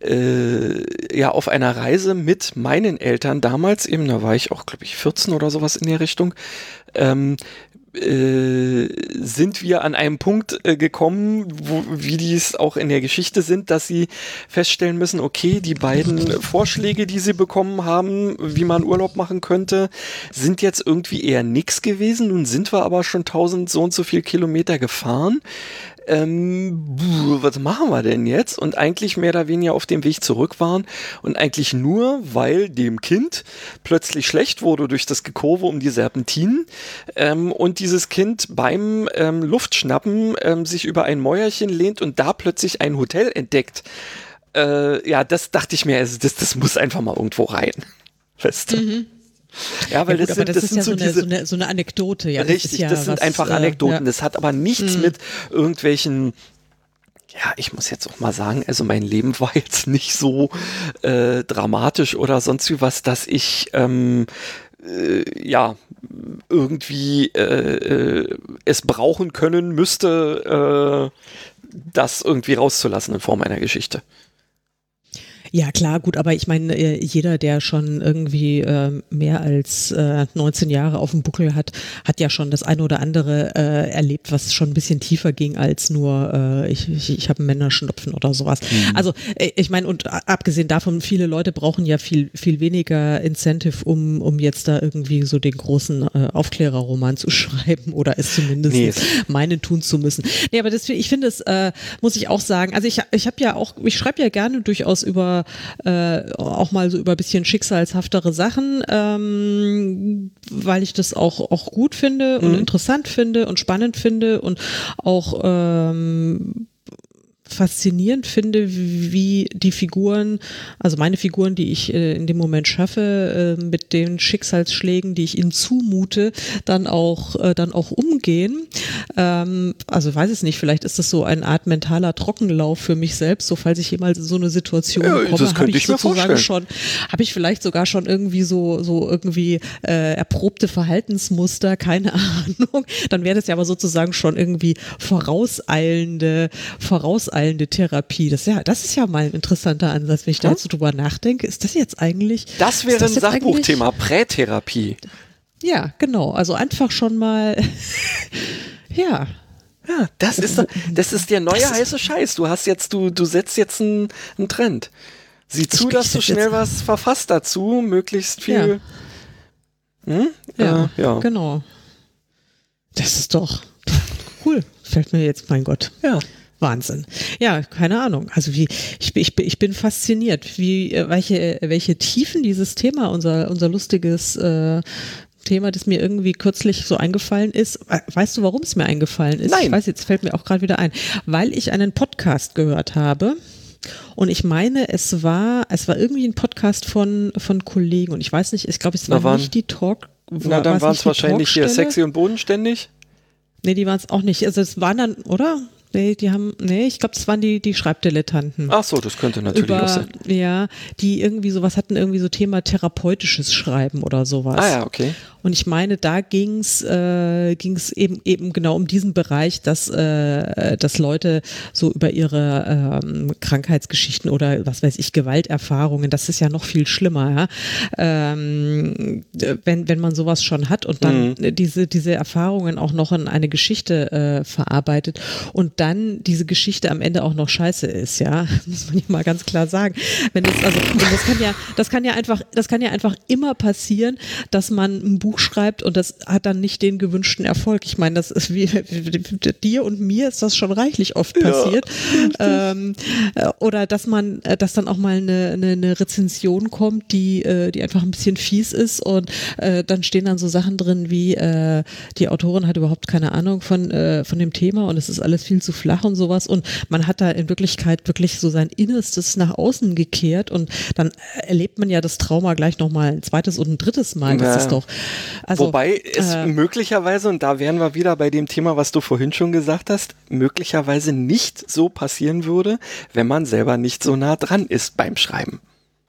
[SPEAKER 2] äh, ja, auf einer Reise mit meinen Eltern damals, eben, da war ich auch, glaube ich, vierzehn oder sowas in der Richtung, ähm, äh, sind wir an einem Punkt äh, gekommen, wo, wie die es auch in der Geschichte sind, dass sie feststellen müssen, okay, die beiden Vorschläge, die sie bekommen haben, wie man Urlaub machen könnte, sind jetzt irgendwie eher nix gewesen. Nun sind wir aber schon tausend so und so viel Kilometer gefahren. Ähm, was machen wir denn jetzt? Und eigentlich mehr oder weniger auf dem Weg zurück waren und eigentlich nur, weil dem Kind plötzlich schlecht wurde durch das Gekurve um die Serpentinen ähm, und dieses Kind beim ähm, Luftschnappen ähm, sich über ein Mäuerchen lehnt und da plötzlich ein Hotel entdeckt. Äh, ja, das dachte ich mir, also das, das muss einfach mal irgendwo rein. Weißt du? Mhm. Ja, weil
[SPEAKER 3] ja, gut,
[SPEAKER 2] das, sind,
[SPEAKER 3] das,
[SPEAKER 2] das
[SPEAKER 3] ist
[SPEAKER 2] sind
[SPEAKER 3] ja
[SPEAKER 2] so,
[SPEAKER 3] so,
[SPEAKER 2] diese,
[SPEAKER 3] eine, so, eine, so eine Anekdote. Ja,
[SPEAKER 2] richtig,
[SPEAKER 3] das, ja
[SPEAKER 2] das sind
[SPEAKER 3] was,
[SPEAKER 2] einfach
[SPEAKER 3] äh,
[SPEAKER 2] Anekdoten. Ja. Das hat aber nichts mhm. mit irgendwelchen, ja, ich muss jetzt auch mal sagen, also mein Leben war jetzt nicht so äh, dramatisch oder sonst wie was, dass ich ähm, äh, ja irgendwie äh, äh, es brauchen können müsste, äh, das irgendwie rauszulassen in Form einer Geschichte.
[SPEAKER 3] Ja, klar, gut, aber ich meine, jeder, der schon irgendwie äh, mehr als äh, neunzehn Jahre auf dem Buckel hat, hat ja schon das eine oder andere äh, erlebt, was schon ein bisschen tiefer ging als nur äh, ich, ich, ich habe einen Männerschnupfen oder sowas. Mhm. Also äh, ich meine, und abgesehen davon, viele Leute brauchen ja viel viel weniger Incentive, um um jetzt da irgendwie so den großen äh, Aufklärerroman zu schreiben oder es zumindest nee. meinen tun zu müssen. Nee, aber das, ich finde es, äh, muss ich auch sagen, also ich, ich habe ja auch, ich schreibe ja gerne durchaus über Äh, auch mal so über ein bisschen schicksalshaftere Sachen, ähm, weil ich das auch, auch gut finde und mhm. interessant finde und spannend finde und auch ähm, faszinierend finde, wie die Figuren, also meine Figuren, die ich äh, in dem Moment schaffe, äh, mit den Schicksalsschlägen, die ich ihnen zumute, dann auch äh, dann auch umgehen. Ähm, also weiß ich nicht, vielleicht ist das so eine Art mentaler Trockenlauf für mich selbst, so falls ich jemals in so eine Situation
[SPEAKER 2] ja,
[SPEAKER 3] komme, habe ich,
[SPEAKER 2] ich
[SPEAKER 3] sozusagen schon, habe ich vielleicht sogar schon irgendwie so so irgendwie äh, erprobte Verhaltensmuster, keine Ahnung. Dann wäre das ja aber sozusagen schon irgendwie vorauseilende, vorauseilende Therapie. Das ist ja, das ist ja mal ein interessanter Ansatz, wenn ich da jetzt so drüber nachdenke. Ist das jetzt eigentlich...
[SPEAKER 2] Das wäre das ein Sachbuchthema, Prätherapie.
[SPEAKER 3] Ja, genau. Also einfach schon mal... ja.
[SPEAKER 2] Ja, das ist, das ist der neue heiße Scheiß. Du hast jetzt, du, du setzt jetzt einen, einen Trend. Sieh zu, ich, dass du schnell was verfasst dazu, möglichst viel... Ja,
[SPEAKER 3] hm? ja,
[SPEAKER 2] äh, ja.
[SPEAKER 3] genau. Das ist doch... cool. Fällt mir jetzt, mein Gott.
[SPEAKER 2] Ja.
[SPEAKER 3] Wahnsinn. Ja, keine Ahnung. Also wie ich, ich, ich bin fasziniert, wie welche welche Tiefen dieses Thema, unser unser lustiges äh, Thema, das mir irgendwie kürzlich so eingefallen ist. Weißt du, warum es mir eingefallen ist?
[SPEAKER 2] Nein.
[SPEAKER 3] Ich weiß, jetzt fällt mir auch gerade wieder ein, weil ich einen Podcast gehört habe. Und ich meine, es war es war irgendwie ein Podcast von von Kollegen und ich weiß nicht, ich glaube, es war
[SPEAKER 2] waren,
[SPEAKER 3] nicht die Talk.
[SPEAKER 2] Na, dann waren es wahrscheinlich hier sexy und bodenständig.
[SPEAKER 3] Nee, die waren es auch nicht. Also es waren dann, oder? Nee, die haben, nee, ich glaube, das waren die, die Schreibdilettanten.
[SPEAKER 2] Ach so, das könnte natürlich
[SPEAKER 3] Über,
[SPEAKER 2] auch sein.
[SPEAKER 3] Ja, die irgendwie sowas hatten, irgendwie so Thema therapeutisches Schreiben oder sowas.
[SPEAKER 2] Ah ja, okay.
[SPEAKER 3] Und ich meine, da ging's äh, ging's eben eben genau um diesen Bereich, dass äh, dass Leute so über ihre ähm, Krankheitsgeschichten oder was weiß ich, Gewalterfahrungen, das ist ja noch viel schlimmer, ja? ähm, wenn wenn man sowas schon hat und dann mhm. diese diese Erfahrungen auch noch in eine Geschichte äh, verarbeitet und dann diese Geschichte am Ende auch noch scheiße ist, ja, das muss man ja mal ganz klar sagen. Wenn das also das kann ja das kann ja einfach das kann ja einfach immer passieren, dass man ein Buch schreibt und das hat dann nicht den gewünschten Erfolg. Ich meine, das ist wie, wie dir und mir ist das schon reichlich oft passiert. Ja, ähm, oder dass man, dass dann auch mal eine, eine, eine Rezension kommt, die, die einfach ein bisschen fies ist und äh, dann stehen dann so Sachen drin wie äh, die Autorin hat überhaupt keine Ahnung von, äh, von dem Thema und es ist alles viel zu flach und sowas und man hat da in Wirklichkeit wirklich so sein Innerstes nach außen gekehrt und dann erlebt man ja das Trauma gleich nochmal ein zweites und ein drittes Mal. Das
[SPEAKER 2] ja.
[SPEAKER 3] ist doch Also,
[SPEAKER 2] Wobei es äh, möglicherweise, und da wären wir wieder bei dem Thema, was du vorhin schon gesagt hast, möglicherweise nicht so passieren würde, wenn man selber nicht so nah dran ist beim Schreiben.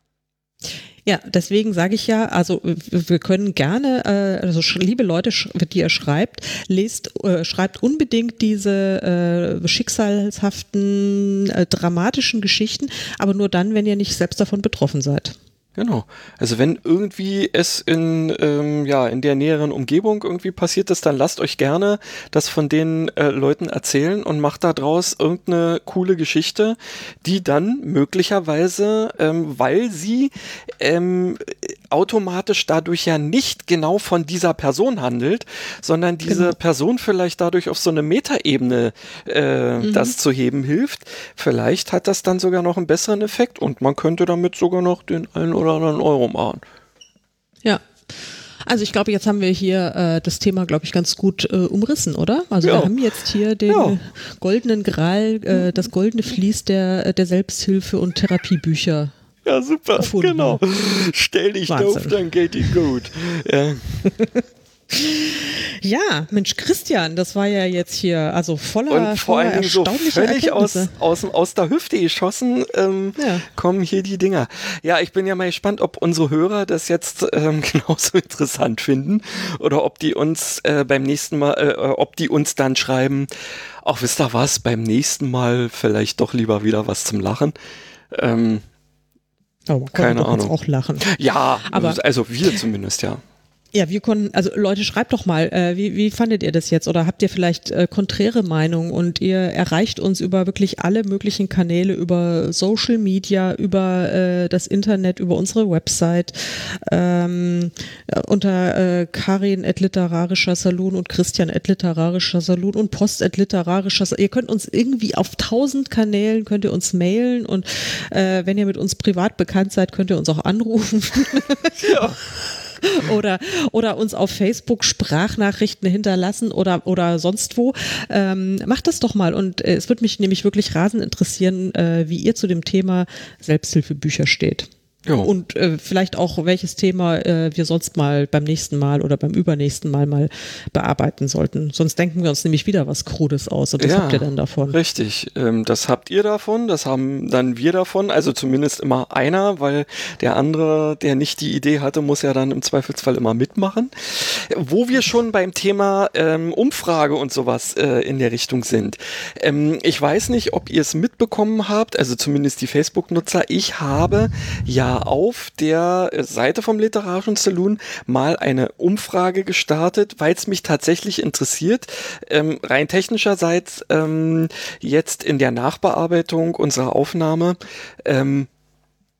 [SPEAKER 3] Ja, deswegen sage ich ja, also wir können gerne, äh, also liebe Leute, die ihr schreibt, lest, äh, schreibt unbedingt diese äh, schicksalshaften, äh, dramatischen Geschichten, aber nur dann, wenn ihr nicht selbst davon betroffen seid.
[SPEAKER 2] Genau. Also wenn irgendwie es in, ähm, ja, in der näheren Umgebung irgendwie passiert ist, dann lasst euch gerne das von den äh, Leuten erzählen und macht da draus irgendeine coole Geschichte, die dann möglicherweise, ähm, weil sie ähm, automatisch dadurch ja nicht genau von dieser Person handelt, sondern diese genau. Person vielleicht dadurch auf so eine Metaebene äh, mhm. das zu heben hilft. Vielleicht hat das dann sogar noch einen besseren Effekt und man könnte damit sogar noch den einen oder anderen Euro machen.
[SPEAKER 3] Ja. Also ich glaube, jetzt haben wir hier äh, das Thema, glaube ich, ganz gut äh, umrissen, oder? Also ja. wir haben jetzt hier den ja. goldenen Gral, äh, das goldene Vlies der, der Selbsthilfe und Therapiebücher.
[SPEAKER 2] Ja, super, gefunden. Genau. Stell dich
[SPEAKER 3] Wahnsinn.
[SPEAKER 2] Doof, dann geht die gut. Ja.
[SPEAKER 3] Ja, Mensch, Christian, das war ja jetzt hier also voller,
[SPEAKER 2] und vor
[SPEAKER 3] voller
[SPEAKER 2] allen Dingen so völlig aus, aus, aus der Hüfte geschossen ähm, ja. kommen hier die Dinger. Ja, ich bin ja mal gespannt, ob unsere Hörer das jetzt ähm, genauso interessant finden oder ob die uns äh, beim nächsten Mal, äh, ob die uns dann schreiben, ach, wisst ihr was, beim nächsten Mal vielleicht doch lieber wieder was zum Lachen. Ähm,
[SPEAKER 3] oh, keine Ahnung. Auch lachen.
[SPEAKER 2] Ja, aber also wir zumindest, ja.
[SPEAKER 3] Ja, wir konnten, also Leute, schreibt doch mal, äh, wie, wie fandet ihr das jetzt? Oder habt ihr vielleicht äh, konträre Meinung und ihr erreicht uns über wirklich alle möglichen Kanäle, über Social Media, über äh, das Internet, über unsere Website, ähm, unter äh, Karin at literarischer Salon und Christian at literarischer Salon und Post at literarischer Salon. Ihr könnt uns irgendwie auf tausend Kanälen, könnt ihr uns mailen und äh, wenn ihr mit uns privat bekannt seid, könnt ihr uns auch anrufen. Ja. Oder, oder uns auf Facebook Sprachnachrichten hinterlassen oder, oder sonst wo. Ähm, macht das doch mal und äh, es würde mich nämlich wirklich rasend interessieren, äh, wie ihr zu dem Thema Selbsthilfebücher steht. Jo. Und äh, vielleicht auch, welches Thema äh, wir sonst mal beim nächsten Mal oder beim übernächsten Mal mal bearbeiten sollten. Sonst denken wir uns nämlich wieder was Krudes aus. Und das ja, habt ihr dann davon.
[SPEAKER 2] Richtig, ähm, das habt ihr davon, das haben dann wir davon. Also zumindest immer einer, weil der andere, der nicht die Idee hatte, muss ja dann im Zweifelsfall immer mitmachen. Wo wir schon beim Thema ähm, Umfrage und sowas äh, in der Richtung sind. Ähm, ich weiß nicht, ob ihr es mitbekommen habt, also zumindest die Facebook-Nutzer. Ich habe ja auf der Seite vom Literarischen Saloon mal eine Umfrage gestartet, weil es mich tatsächlich interessiert, ähm, rein technischerseits ähm, jetzt in der Nachbearbeitung unserer Aufnahme, ähm,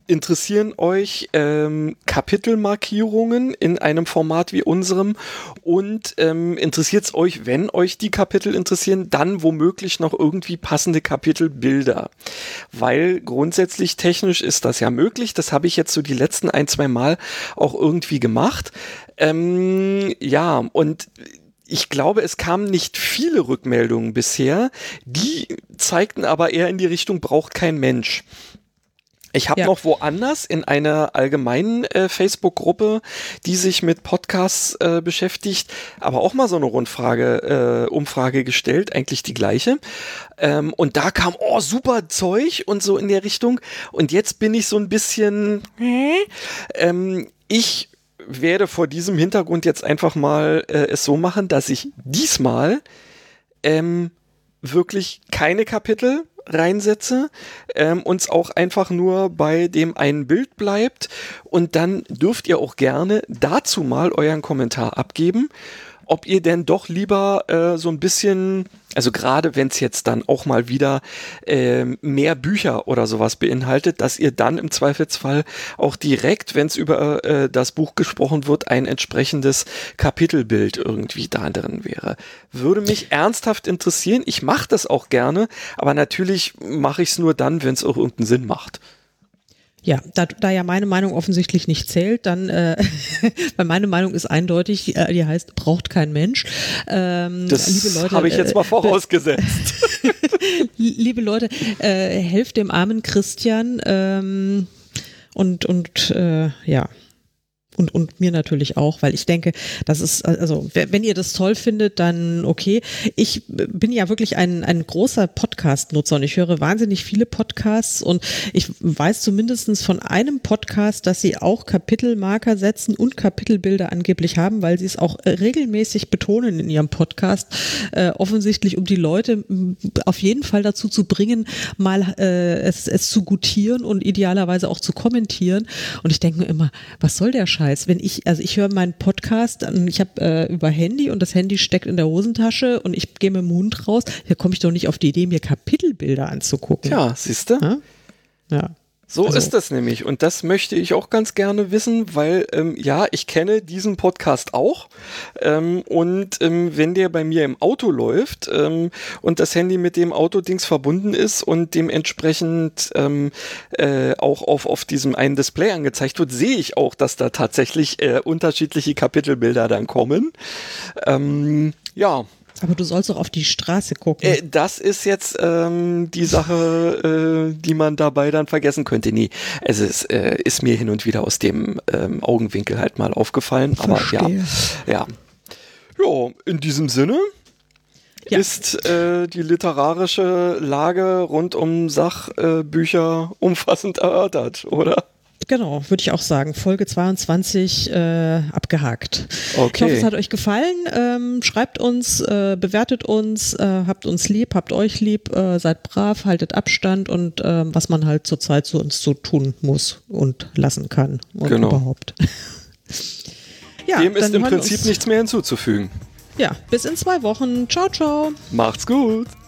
[SPEAKER 2] interessieren euch ähm, Kapitelmarkierungen in einem Format wie unserem und ähm, interessiert es euch, wenn euch die Kapitel interessieren, dann womöglich noch irgendwie passende Kapitelbilder, weil grundsätzlich technisch ist das ja möglich, das habe ich jetzt so die letzten ein, zwei Mal auch irgendwie gemacht. Ähm, ja, und ich glaube, es kamen nicht viele Rückmeldungen bisher, die zeigten aber eher in die Richtung, braucht kein Mensch. Ich habe ja. noch woanders in einer allgemeinen äh, Facebook-Gruppe, die sich mit Podcasts äh, beschäftigt, aber auch mal so eine Rundfrage, äh, Umfrage gestellt, eigentlich die gleiche. Ähm, und da kam, oh, super Zeug und so in der Richtung. Und jetzt bin ich so ein bisschen, ähm, ich werde vor diesem Hintergrund jetzt einfach mal äh, es so machen, dass ich diesmal ähm, wirklich keine Kapitel reinsetze, ähm, uns auch einfach nur bei dem einen Bild bleibt und dann dürft ihr auch gerne dazu mal euren Kommentar abgeben, ob ihr denn doch lieber äh, so ein bisschen, also gerade wenn es jetzt dann auch mal wieder äh, mehr Bücher oder sowas beinhaltet, dass ihr dann im Zweifelsfall auch direkt, wenn es über äh, das Buch gesprochen wird, ein entsprechendes Kapitelbild irgendwie da drin wäre. Würde mich ernsthaft interessieren. Ich mache das auch gerne, aber natürlich mache ich es nur dann, wenn es auch irgendeinen Sinn macht.
[SPEAKER 3] Ja, da, da ja meine Meinung offensichtlich nicht zählt, dann, äh, weil meine Meinung ist eindeutig, die, die heißt, braucht kein Mensch. Ähm,
[SPEAKER 2] das habe ich jetzt mal vorausgesetzt.
[SPEAKER 3] Liebe Leute, äh, helft dem armen Christian ähm, und, und äh, ja. Und, und mir natürlich auch, weil ich denke, das ist, also wenn ihr das toll findet, dann okay. Ich bin ja wirklich ein, ein großer Podcast-Nutzer und ich höre wahnsinnig viele Podcasts und ich weiß zumindest von einem Podcast, dass sie auch Kapitelmarker setzen und Kapitelbilder angeblich haben, weil sie es auch regelmäßig betonen in ihrem Podcast, äh, offensichtlich um die Leute auf jeden Fall dazu zu bringen, mal äh, es, es zu gutieren und idealerweise auch zu kommentieren. Und ich denke mir immer, was soll der Scheiß? Wenn ich, also ich höre meinen Podcast, ich habe äh, über Handy und das Handy steckt in der Hosentasche und ich gehe mit dem Hund raus, da komme ich doch nicht auf die Idee, mir Kapitelbilder anzugucken.
[SPEAKER 2] Ja, siehst du?
[SPEAKER 3] Ja. ja.
[SPEAKER 2] So
[SPEAKER 3] also.
[SPEAKER 2] ist das nämlich und das möchte ich auch ganz gerne wissen, weil ähm, ja, ich kenne diesen Podcast auch ähm, und ähm, wenn der bei mir im Auto läuft ähm, und das Handy mit dem Autodings verbunden ist und dementsprechend ähm, äh, auch auf, auf diesem einen Display angezeigt wird, sehe ich auch, dass da tatsächlich äh, unterschiedliche Kapitelbilder dann kommen. Ähm, ja.
[SPEAKER 3] Aber du sollst doch auf die Straße gucken.
[SPEAKER 2] Äh, das ist jetzt ähm, die Sache, äh, die man dabei dann vergessen könnte. Nee, es ist, äh, ist mir hin und wieder aus dem ähm, Augenwinkel halt mal aufgefallen. Aber
[SPEAKER 3] Verstehe.
[SPEAKER 2] ja, ja. Ja, in diesem Sinne ja. ist äh, die literarische Lage rund um Sachbücher äh, umfassend erörtert, oder?
[SPEAKER 3] Genau, würde ich auch sagen. Folge zweiundzwanzig äh, abgehakt.
[SPEAKER 2] Okay.
[SPEAKER 3] Ich hoffe, es hat euch gefallen. Ähm, schreibt uns, äh, bewertet uns, äh, habt uns lieb, habt euch lieb, äh, seid brav, haltet Abstand und äh, was man halt zurzeit zu uns so tun muss und lassen kann und
[SPEAKER 2] genau.
[SPEAKER 3] überhaupt. Ja,
[SPEAKER 2] dem ist im Prinzip nichts mehr hinzuzufügen.
[SPEAKER 3] Ja, bis in zwei Wochen. Ciao, ciao.
[SPEAKER 2] Macht's gut.